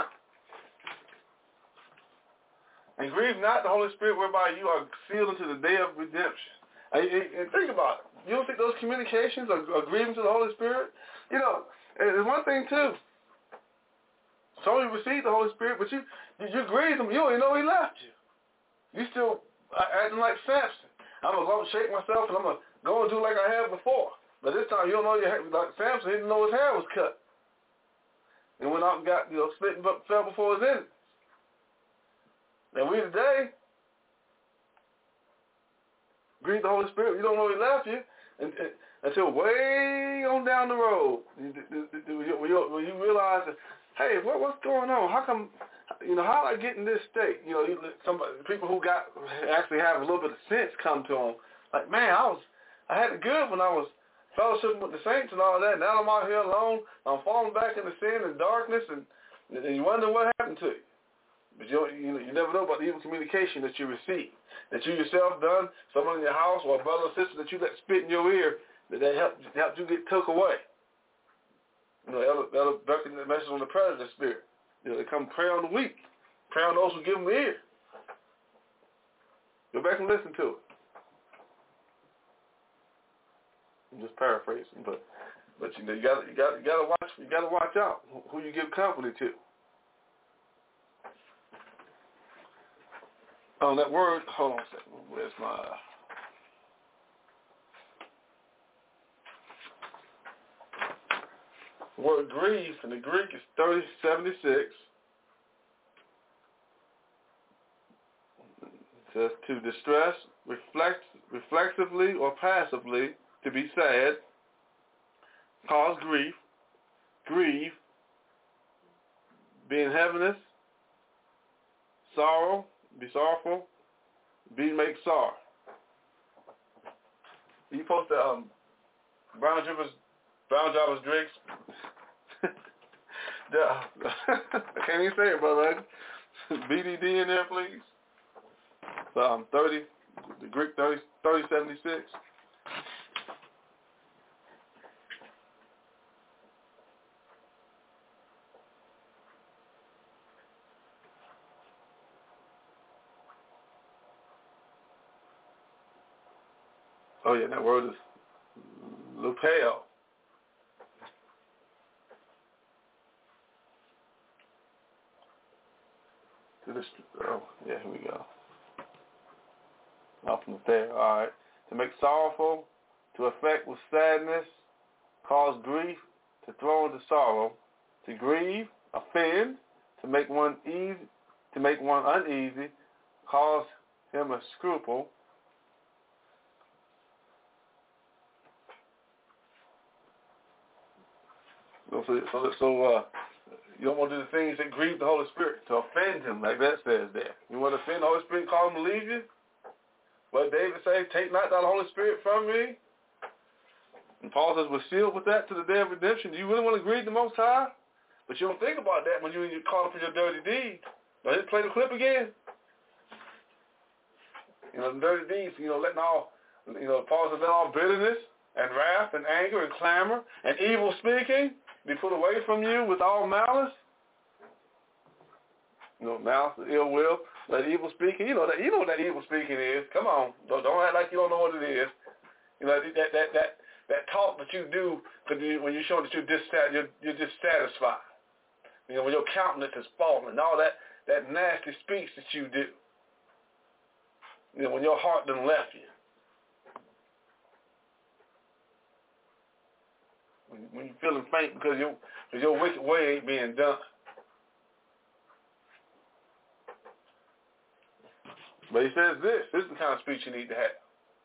And grieve not the Holy Spirit, whereby you are sealed unto the day of redemption. And, and, and think about it. You don't think those communications are, are grieving to the Holy Spirit? You know, and there's one thing too. Some of you receive the Holy Spirit, but you you, you grieve him. You don't even know he left you. You still acting like Samson. I'm going to go and shake myself, and I'm going to go and do like I have before. But this time, you don't know your hair. Like Samson, he didn't know his hair was cut. And went out and got, you know, split and fell before his enemies. And we today, grieve the Holy Spirit. You don't know he left you and, and, until way on down the road. When you, when you realize that, hey, what, what's going on? How come, you know, how did I get in this state? You know, you, somebody, people who got, actually have a little bit of sense come to them. Like, man, I was, I had it good when I was fellowshipping with the saints and all that. Now I'm out here alone. I'm falling back into sin and darkness, and, and you wonder what happened to you. But you, you, you never know about the evil communication that you receive, that you yourself done, someone in your house or a brother or sister that you let spit in your ear, that they helped, helped you get took away. You know, that'll, that'll direct the message on the predator spirit. You know, they come prey on the weak, prey on those who give them the ear. Go back and listen to it. I'm just paraphrasing, but but you know, you got you got you got to watch you got to watch out who you give company to. Oh, that word. Hold on a second. Where's my? The word grief in the Greek is thirty seventy-six. It says to distress, reflect, reflexively or passively, to be sad, cause grief, grieve, be in heaviness, sorrow, be sorrowful, be make sorrow. You supposed to um, Brown Drippers, Brown Jobbers drinks. I can't even say it, brother. B D D in there, please. So, um, thirty, the Greek thirty, thirty seventy-six. Oh yeah, that word is lupeo. To this, oh yeah, here we go. Off from there. All right. To make sorrowful, to affect with sadness, cause grief, to throw into sorrow, to grieve, offend, to make one easy, to make one uneasy, cause him a scruple. So, so, so uh, you don't want to do the things that grieve the Holy Spirit, to offend him, like that says there. You want to offend the Holy Spirit, call him to leave you? What David say, take not thy Holy Spirit from me. And Paul says, we're sealed with that to the day of redemption. Do you really want to grieve the Most High? But you don't think about that when you, you're caught up in your dirty deeds. Now, let's play the clip again. You know, the dirty deeds, you know, letting all, you know, Paul says, let all bitterness and wrath and anger and clamor and evil speaking be put away from you with all malice. You know, malice, ill will, that evil speaking. You know that you know what that evil speaking is. Come on, don't, don't act like you don't know what it is. You know that that that that talk that you do you, when you show that you're dissatisfied, you're, you're dissatisfied. You know, when your countenance is falling, and all that that nasty speech that you do. You know, when your heart done left you. When you're feeling faint because your, because your wicked way ain't being done. But he says this. This is the kind of speech you need to have.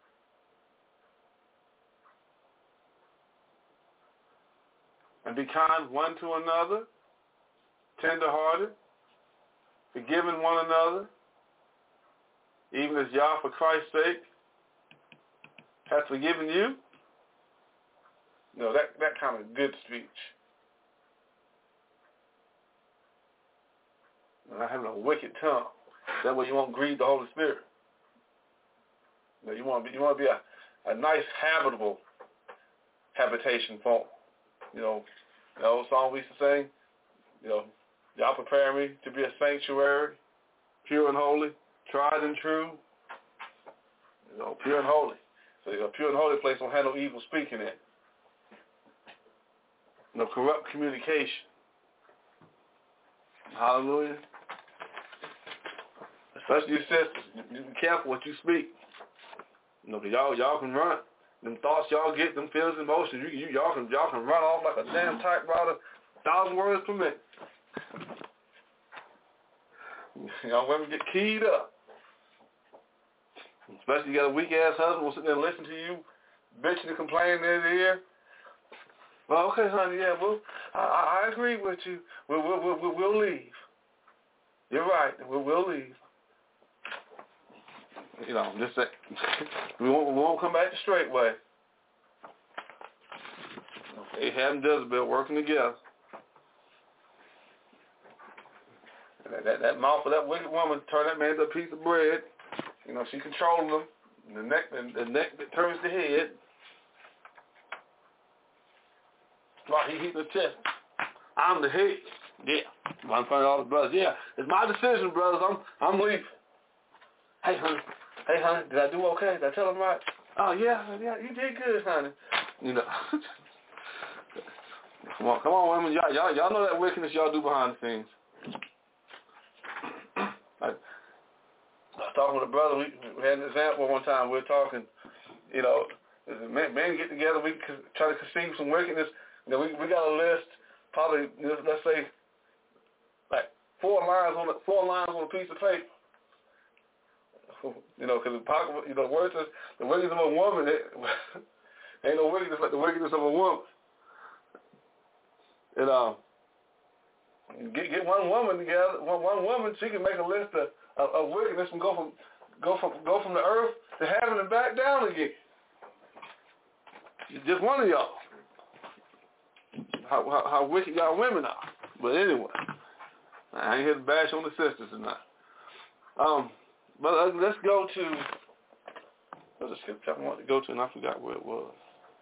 And be kind one to another, tender-hearted, forgiving one another, even as Yah, for Christ's sake, hath forgiven you. You know, that, that kind of good speech. Not having a wicked tongue. That way you won't grieve the Holy Spirit. You know, you want to be, you want to be a, a nice, habitable habitation for him. You know, the old song we used to sing, you know, y'all prepare me to be a sanctuary, pure and holy, tried and true. You know, pure and holy. So a pure and holy place don't have no evil speaking in it. No corrupt communication. Hallelujah. Especially your sisters. You be careful what you speak. You know, cause y'all y'all can run. Them thoughts y'all get, them feelings, emotions, you, you y'all can y'all can run off like a damn typewriter, thousand words per minute. Y'all women get keyed up. Especially you got a weak ass husband who'll sit there and listen to you bitching and complaining in his ear. Well, okay, honey, yeah, well, I, I agree with you. We'll, we'll, we'll, we'll leave. You're right. We'll, we'll leave. You know, just say, we won't, we won't come back the straight way. Ahab and Jezebel working together. And that, that, that mouth of that wicked woman turned that man into a piece of bread. You know, she controlling him. The neck, the, the neck that turns the head. While he hitting the chest. I'm the head. Yeah. I'm in front of all the brothers. Yeah. It's my decision, brothers. I'm I'm leaving. Hey, honey. Hey, honey. Did I do okay? Did I tell them right? Oh, yeah. Yeah. You did good, honey. You know. Come on. Come on, women. Y'all, y'all, y'all know that wickedness y'all do behind the scenes. I, I was talking with a brother. We, we had an example one time. We were talking, you know, men, men get together. We try to conceive some wickedness. You know, we we got a list, probably let's say, like four lines on a, four lines on a piece of paper. You know, because the you know, the word says the wickedness of a woman it, ain't no wickedness like the wickedness of a woman. And um, get get one woman together, one one woman, she can make a list of, of, of wickedness and go from go from go from the earth to heaven and back down again. Just one of y'all. How, how, how wicked y'all women are. But anyway, I ain't here to bash on the sisters tonight. Um, but uh, let's go to, let's just skip chapter I wanted to go to, and I forgot where it was.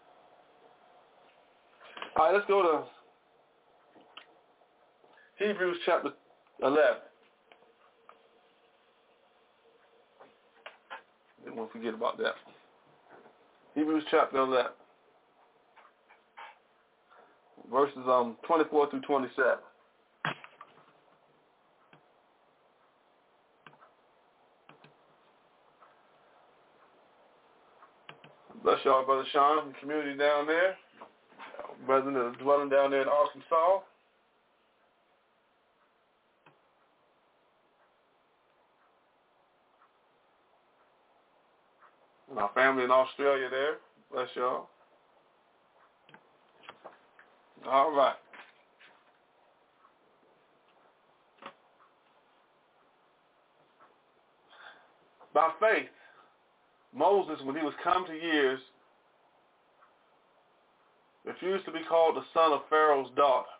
All right, let's go to Hebrews chapter eleven. Didn't want to forget about that. Hebrews chapter eleven. Verses um twenty-four through twenty-seven. Bless y'all, Brother Sean, the community down there. Brethren that are dwelling down there in Arkansas. And our family in Australia there. Bless y'all. All right. By faith, Moses, when he was come to years, refused to be called the son of Pharaoh's daughter,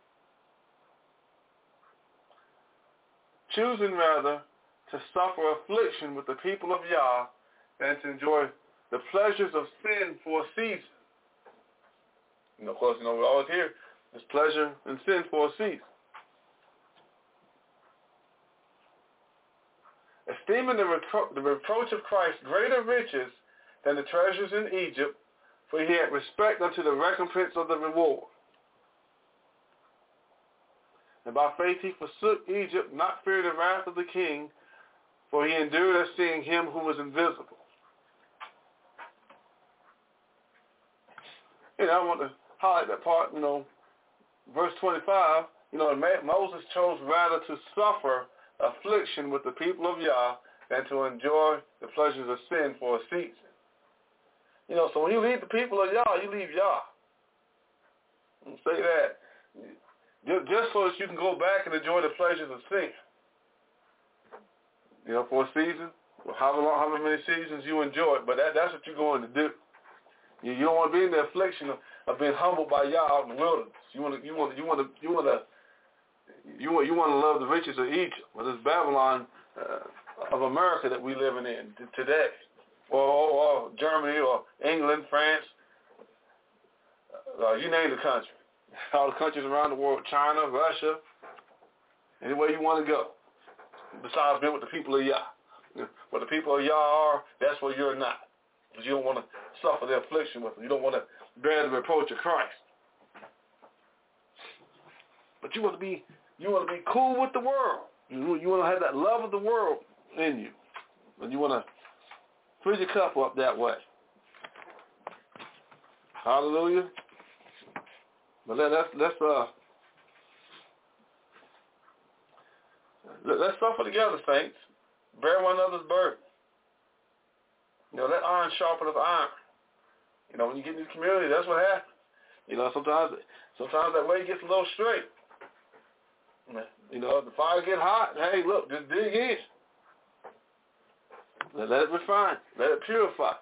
choosing rather to suffer affliction with the people of Yah than to enjoy the pleasures of sin for a season. You know, of course, you know, we always hear there's pleasure in sin for a season. Esteeming the, repro- the reproach of Christ greater riches than the treasures in Egypt, for he had respect unto the recompense of the reward. And by faith he forsook Egypt, not fearing the wrath of the king, for he endured as seeing him who was invisible. You know, I want to highlight that part, you know, verse twenty-five, you know, Moses chose rather to suffer affliction with the people of Yah than to enjoy the pleasures of sin for a season. You know, so when you leave the people of Yah, you leave Yah. I'll say that. Just so that you can go back and enjoy the pleasures of sin. You know, for a season, or however long, however many seasons you enjoy it, but that, that's what you're going to do. You, you don't want to be in the affliction of, of being humbled by Yah out in the wilderness. You want to, you want to, you want to, you want to, you want, you want to love the riches of Egypt, or this Babylon uh, of America that we living in t- today, or, or, or Germany, or England, France. Uh, you name the country. All the countries around the world, China, Russia, anywhere you want to go. Besides being with the people of Yah. Where the people of Yah are, that's where you're not. Because you don't want to suffer the affliction with them. You don't want to bear the reproach of Christ. But you want to be, you want to be cool with the world. You, you want to have that love of the world in you. And you want to fill your cup up that way. Hallelujah. But let, let's let's uh let, let's suffer together, saints. Bear one another's burden. You know, let iron sharpen up iron. You know, when you get in this community, that's what happens. You know, sometimes sometimes that way gets a little straight. You know, if the fire get hot, hey, look, just dig in. Let, let it refine. Let it purify.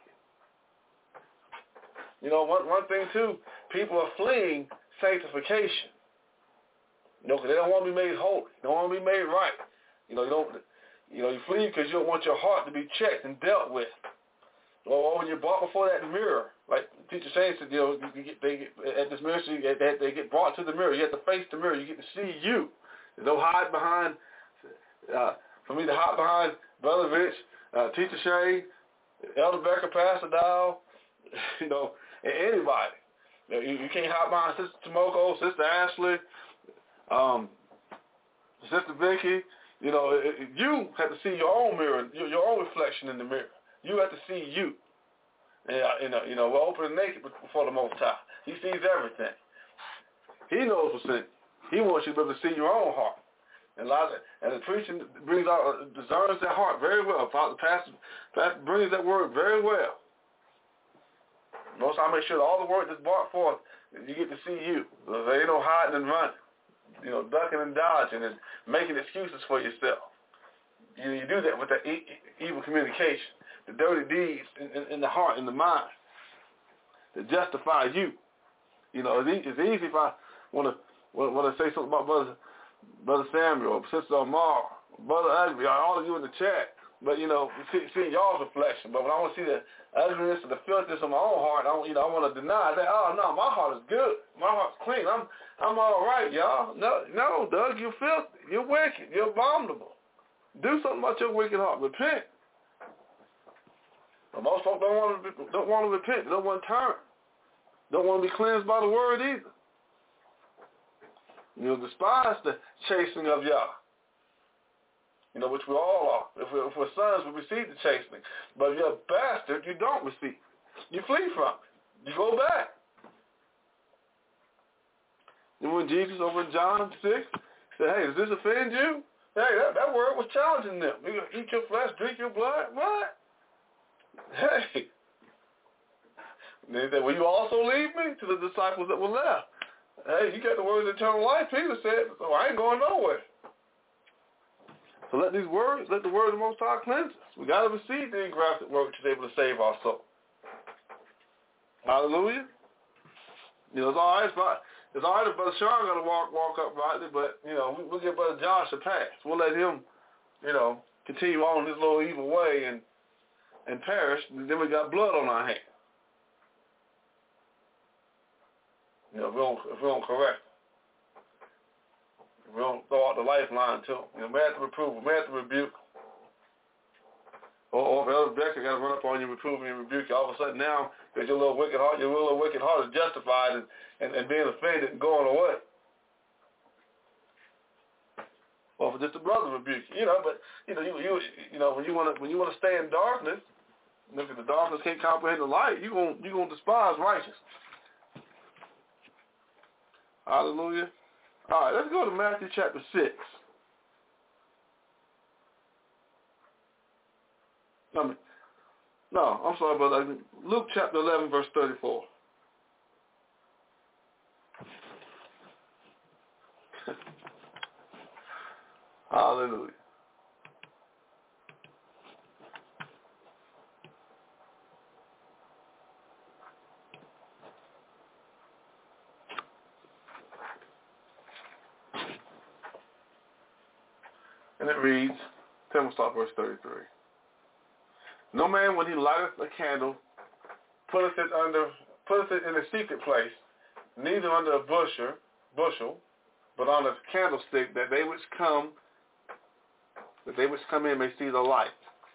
You know, one one thing too, people are fleeing sanctification. You know, because they don't want to be made holy. They don't want to be made right. You know, you don't. You know, you flee because you don't want your heart to be checked and dealt with. Or when you're brought before that mirror, like Teacher Shane said, you know, you get, they get, at this ministry, they, they get brought to the mirror. You have to face the mirror. You get to see you. There's no hide behind. Uh, for me to hide behind Brother Rich, uh, Teacher Shane, Elder Becker, Pastor Dow, you know, anybody. You, know, you, you can't hide behind Sister Tomoko, Sister Ashley, um, Sister Vicky. You know, it, it, you have to see your own mirror, your, your own reflection in the mirror. You have to see you. And, uh, you know, you know, we're open and naked before the Most High. He sees everything. He knows what's in. He wants you to be able to see your own heart. And a lot of, and the preaching brings out, discerns that heart very well. The pastor, pastor brings that word very well. Most I make sure that all the word that's brought forth, you get to see you. There ain't no hiding and running. You know, ducking and dodging and making excuses for yourself. You, you do that with that e- evil communication, the dirty deeds in, in, in the heart, in the mind. to justify you. You know, it's, e- it's easy if I want to want to say something about Brother Brother Samuel, or Sister Amar, Brother Ugly, all of you in the chat. But, you know, see, see y'all's reflection. But when I want to see the ugliness or the filthiness of my own heart, I, you know, I want to deny that. Oh, no, my heart is good. My heart's clean. I'm I'm all right, y'all. No, no, Doug, you're filthy. You're wicked. You're abominable. Do something about your wicked heart. Repent. But most folks don't want to don't want to repent. They don't want to turn. Don't want to be cleansed by the word either. You'll despise the chastening of y'all. You know, which we all are. If we're, if we're sons, we receive the chastening. But if you're a bastard, you don't receive it. You flee from it. You go back. And when Jesus over in John six said, hey, does this offend you? Hey, that, that word was challenging them. You're going to eat your flesh, drink your blood? What? Hey. And they said, will you also leave me? To the disciples that were left. Hey, you got the word of eternal life, Peter said, so I ain't going nowhere. So let these words, let the word of the Most High cleanse us. We got to receive the engrafted word which is able to save our soul. Hallelujah. You know, it's all right. It's, not, it's all right if Brother Sean got to walk walk uprightly, but, you know, we, we'll give Brother Josh a pass. We'll let him, you know, continue on his little evil way and and perish, and then we got blood on our hands. You know, if we don't, if we don't correct. We don't throw out the lifeline to them. You know, man to reprove, man to rebuke. Or, or if Elder Decker got to run up on you, reprove you, and rebuke you, all of a sudden now, because your little wicked heart, your little wicked heart is justified and, and, and being offended and going away. Or for just a brother rebuke you, you know. But you know, you you you know, when you want to when you want to stay in darkness, look at the darkness can't comprehend the light. You gonna you gonna despise righteousness. Hallelujah. All right, let's go to Matthew chapter six. I mean, no, I'm sorry, brother. Luke chapter eleven, verse thirty-four. Hallelujah. And it reads, tell me start verse thirty-three. No man, when he lighteth a candle, putteth it under, putteth it in a secret place, neither under a bushel, bushel, but on a candlestick, that they which come, that they which come in may see the light.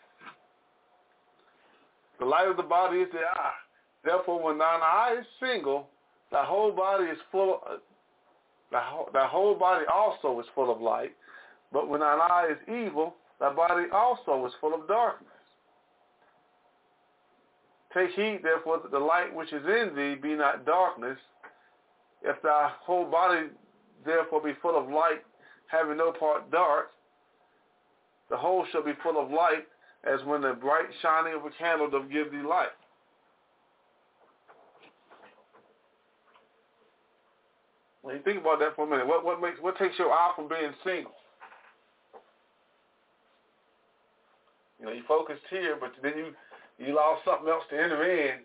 The light of the body is the eye. Therefore, when thine eye is single, thy whole body is full of, thy whole, thy whole body also is full of light. But when thine eye is evil, thy body also is full of darkness. Take heed, therefore, that the light which is in thee be not darkness. If thy whole body, therefore, be full of light, having no part dark, the whole shall be full of light, as when the bright shining of a candle doth give thee light. When you think about that for a minute, what, what makes what takes your eye from being single? You know, you focused here, but then you you allow something else to enter in.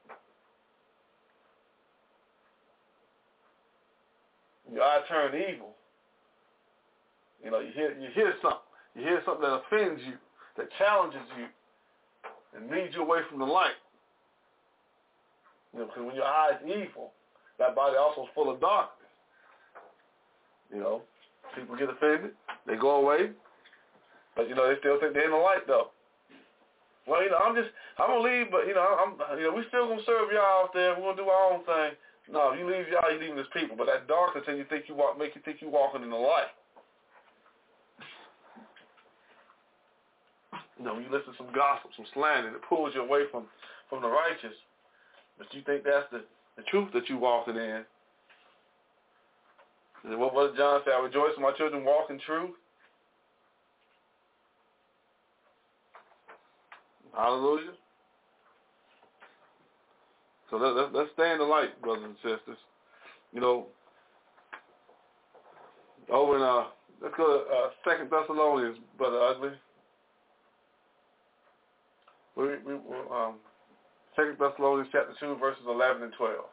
Your eye turned evil. You know, you hear you hear something. You hear something that offends you, that challenges you, and leads you away from the light. You know, because when your eye is evil, that body also is full of darkness. You know, people get offended, they go away, but you know they still think they're in the light though. Well, you know, I'm just I'm gonna leave, but you know, I'm you know we still gonna serve y'all out there. We're gonna do our own thing. No, you leave y'all, you leaving this people, but that darkness and you think you walk, make you think you walking in the light. You know, you listen to some gossip, some slander that pulls you away from, from the righteous, but you think that's the, the truth that you walking in. What, what did John say? I rejoice when my children walk in truth. Hallelujah. So let, let, let's stay in the light, brothers and sisters. You know, over in, uh, let's go to uh, Second Thessalonians, Brother Ugly. We, we, um, Second Thessalonians chapter two, verses eleven and twelve.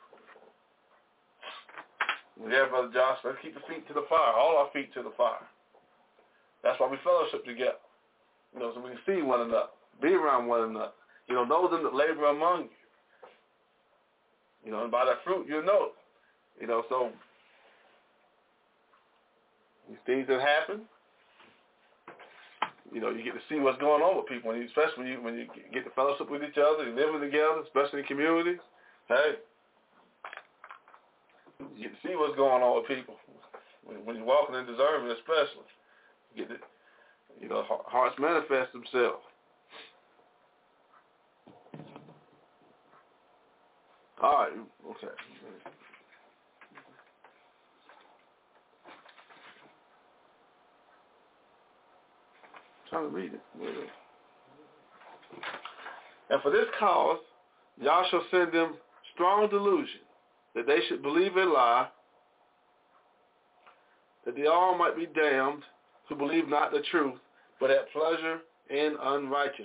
Yeah, Brother Josh, let's keep the feet to the fire, all our feet to the fire. That's why we fellowship together. You know, so we can see one another, be around one another. You know, know them that labor among you. You know, and by that fruit you'll know. You know, so these things that happen, you know, you get to see what's going on with people, and especially when you when you get to fellowship with each other, you're living together, especially in communities. Hey, you get to see what's going on with people when, when you're walking in discernment, especially. You get to, you know, hearts manifest themselves. All right, okay. Trying to read it. And for this cause, Yah shall send them strong delusion, that they should believe a lie, that they all might be damned who believe not the truth, but have pleasure in unrighteousness.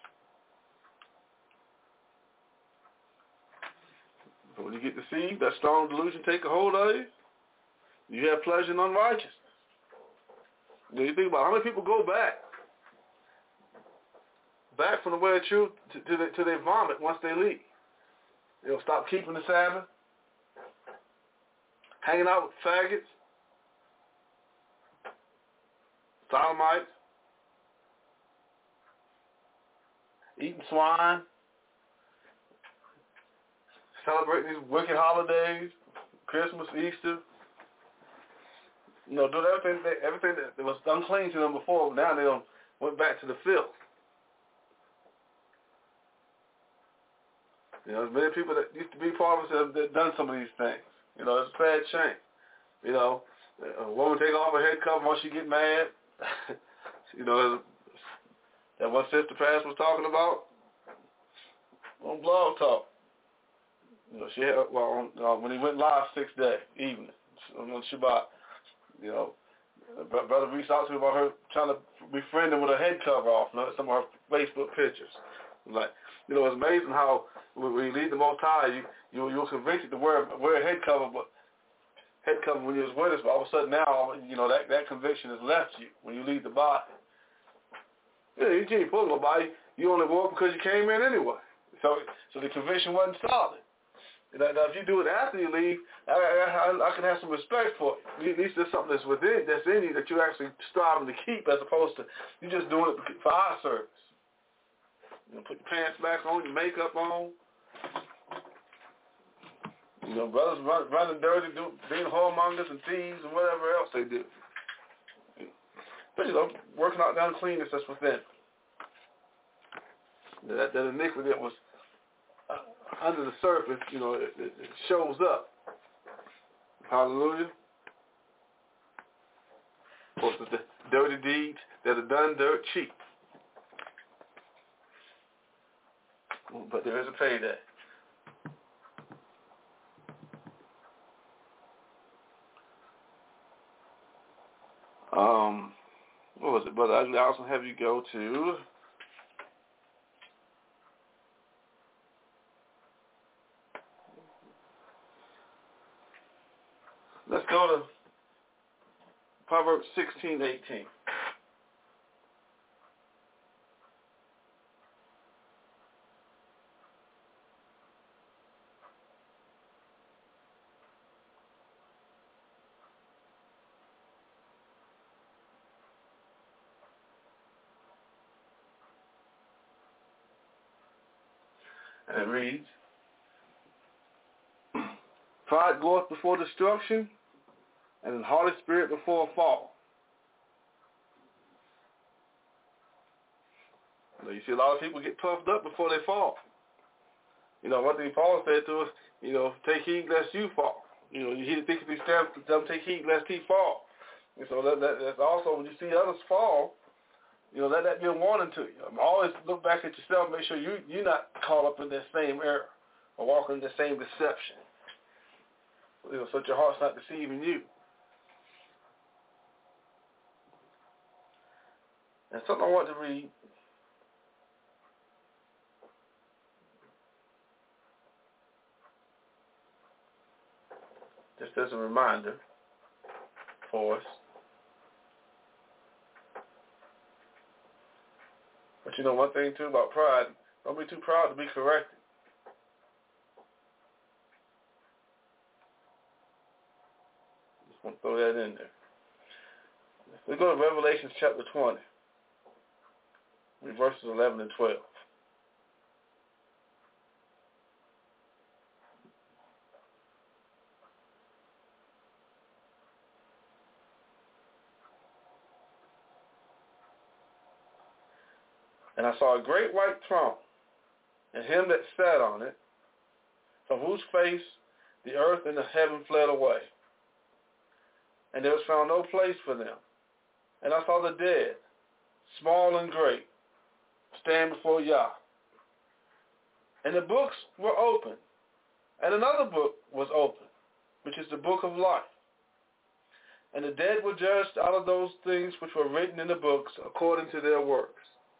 So when you get to see that strong delusion take a hold of you, you have pleasure in unrighteousness. You know, you think about how many people go back, back from the way of truth to, to, the, to their vomit once they leave. You know, stop keeping the Sabbath, hanging out with faggots, sodomites, eating swine, celebrating these wicked holidays, Christmas, Easter. You know, doing everything, everything that was unclean to them before, now they don't, went back to the filth. You know, there's many people that used to be part of us that have done some of these things. You know, it's a sad shame. You know, a woman take off her head cover once she get mad. You know, that one sister pastor was talking about on Blog Talk. You know, she had, well, on, uh, when he went live sixth day evening on Shabbat, you know, brother reached out to me about her trying to befriend him with her head cover off, you know, some of her Facebook pictures. Like, you know, it's amazing how when you lead the Most High, you you you're convicted to wear wear a head cover, but head cover when you was with us, but all of a sudden now, you know, that that conviction has left you when you leave the body. Yeah, you can't pull nobody. You only wore it because you came in anyway. So so the conviction wasn't solid. You know, now if you do it after you leave, I, I, I can have some respect for it. At least there's something that's within, that's in you that you're actually striving to keep, as opposed to you just doing it for our service. You know, put your pants back on, your makeup on. You know, brothers run, running dirty, do, being whoremongers and thieves and whatever else they do. But, you know, working out the uncleanness that's within. That, that iniquity that was uh, under the surface, you know, it, it, it shows up. Hallelujah. Of course, it's the dirty deeds that are done dirt cheap. But there is a payday. Um, what was it, brother? I also have you go to let's go to Proverbs sixteen eighteen. And it reads, pride goeth before destruction, and an haughty spirit before a fall. You know, you see a lot of people get puffed up before they fall. You know, one thing Paul said to us, you know, take heed lest you fall. You know, you hear the thick of these steps, tell them take heed lest he fall. And so that, that, that's also when you see others fall, you know, let that be a warning to you. Always look back at yourself, make sure you, you're not caught up in that same error or walking in the same deception. You know, so that your heart's not deceiving you. And something I want to read. just as a reminder for us. But you know one thing too about pride, don't be too proud to be corrected. Just want to throw that in there. Let's go to Revelation chapter twenty, verses eleven and twelve. And I saw a great white throne, and him that sat on it, from whose face the earth and the heaven fled away. And there was found no place for them. And I saw the dead, small and great, stand before Yah. And the books were open, and another book was open, which is the book of life. And the dead were judged out of those things which were written in the books according to their works.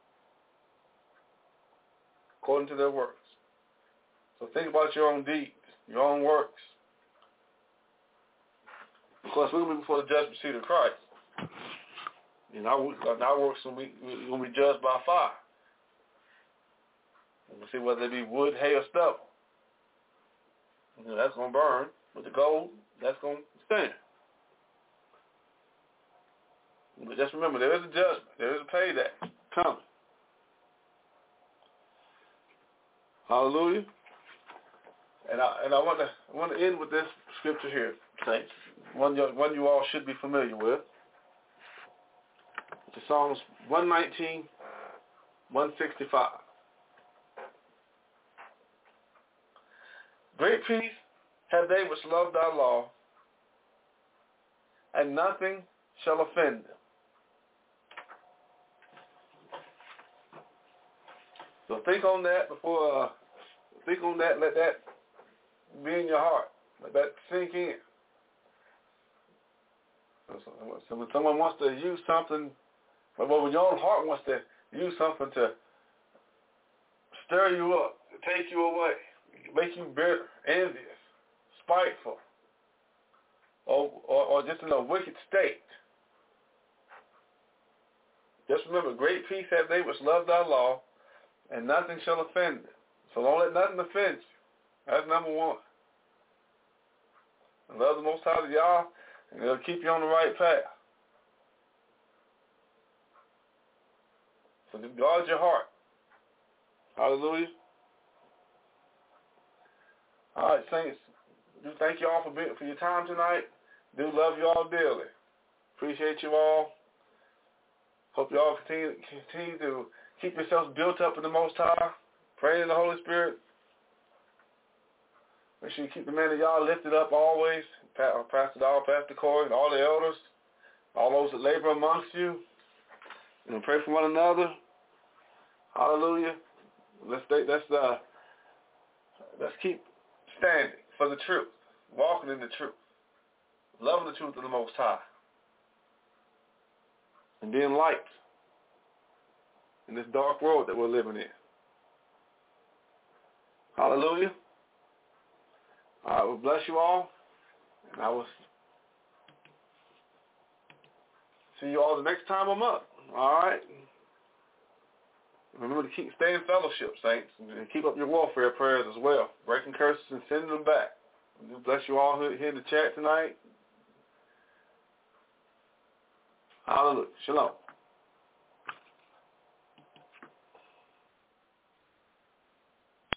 According to their works. So think about your own deeds, your own works. Of course, we'll be before the judgment seat of Christ. And our, our works will be, will be judged by fire. And we'll see whether it be wood, hay, or stubble. You know, that's going to burn, but the gold, that's going to stand. But just remember, there is a judgment. There is a payday coming. Hallelujah. And I and I want to I want to end with this scripture here, saints. One you, one you all should be familiar with. It's Psalms one nineteen, one sixty-five. Great peace have they which love thy law, and nothing shall offend them. So think on that before. Uh, think on that. Let that be in your heart. Let that sink in. So when someone wants to use something, well, when your own heart wants to use something to stir you up, to take you away, make you bitter, envious, spiteful, or, or, or just in a wicked state, just remember, great peace have they which love thy law, and nothing shall offend them. So don't let nothing offend you. That's number one. And love the Most High Yah, and it'll keep you on the right path. So just guard your heart. Hallelujah. All right, saints. Do thank you all for being, for your time tonight. Do love you all dearly. Appreciate you all. Hope you all continue continue to keep yourselves built up in the Most High. Pray in the Holy Spirit. Make sure you keep the man of y'all lifted up always. Pastor Doll, Pastor Corey, and all the elders, all those that labor amongst you. And pray for one another. Hallelujah. Let's stay, let's uh let's keep standing for the truth, walking in the truth, loving the truth of the Most High, and being light in this dark world that we're living in. Hallelujah. I will bless you all, and I will see you all the next time I'm up. All right? Remember to keep stay in fellowship, saints, and keep up your warfare prayers as well, breaking curses and sending them back. And bless you all here in the chat tonight. Hallelujah. Shalom.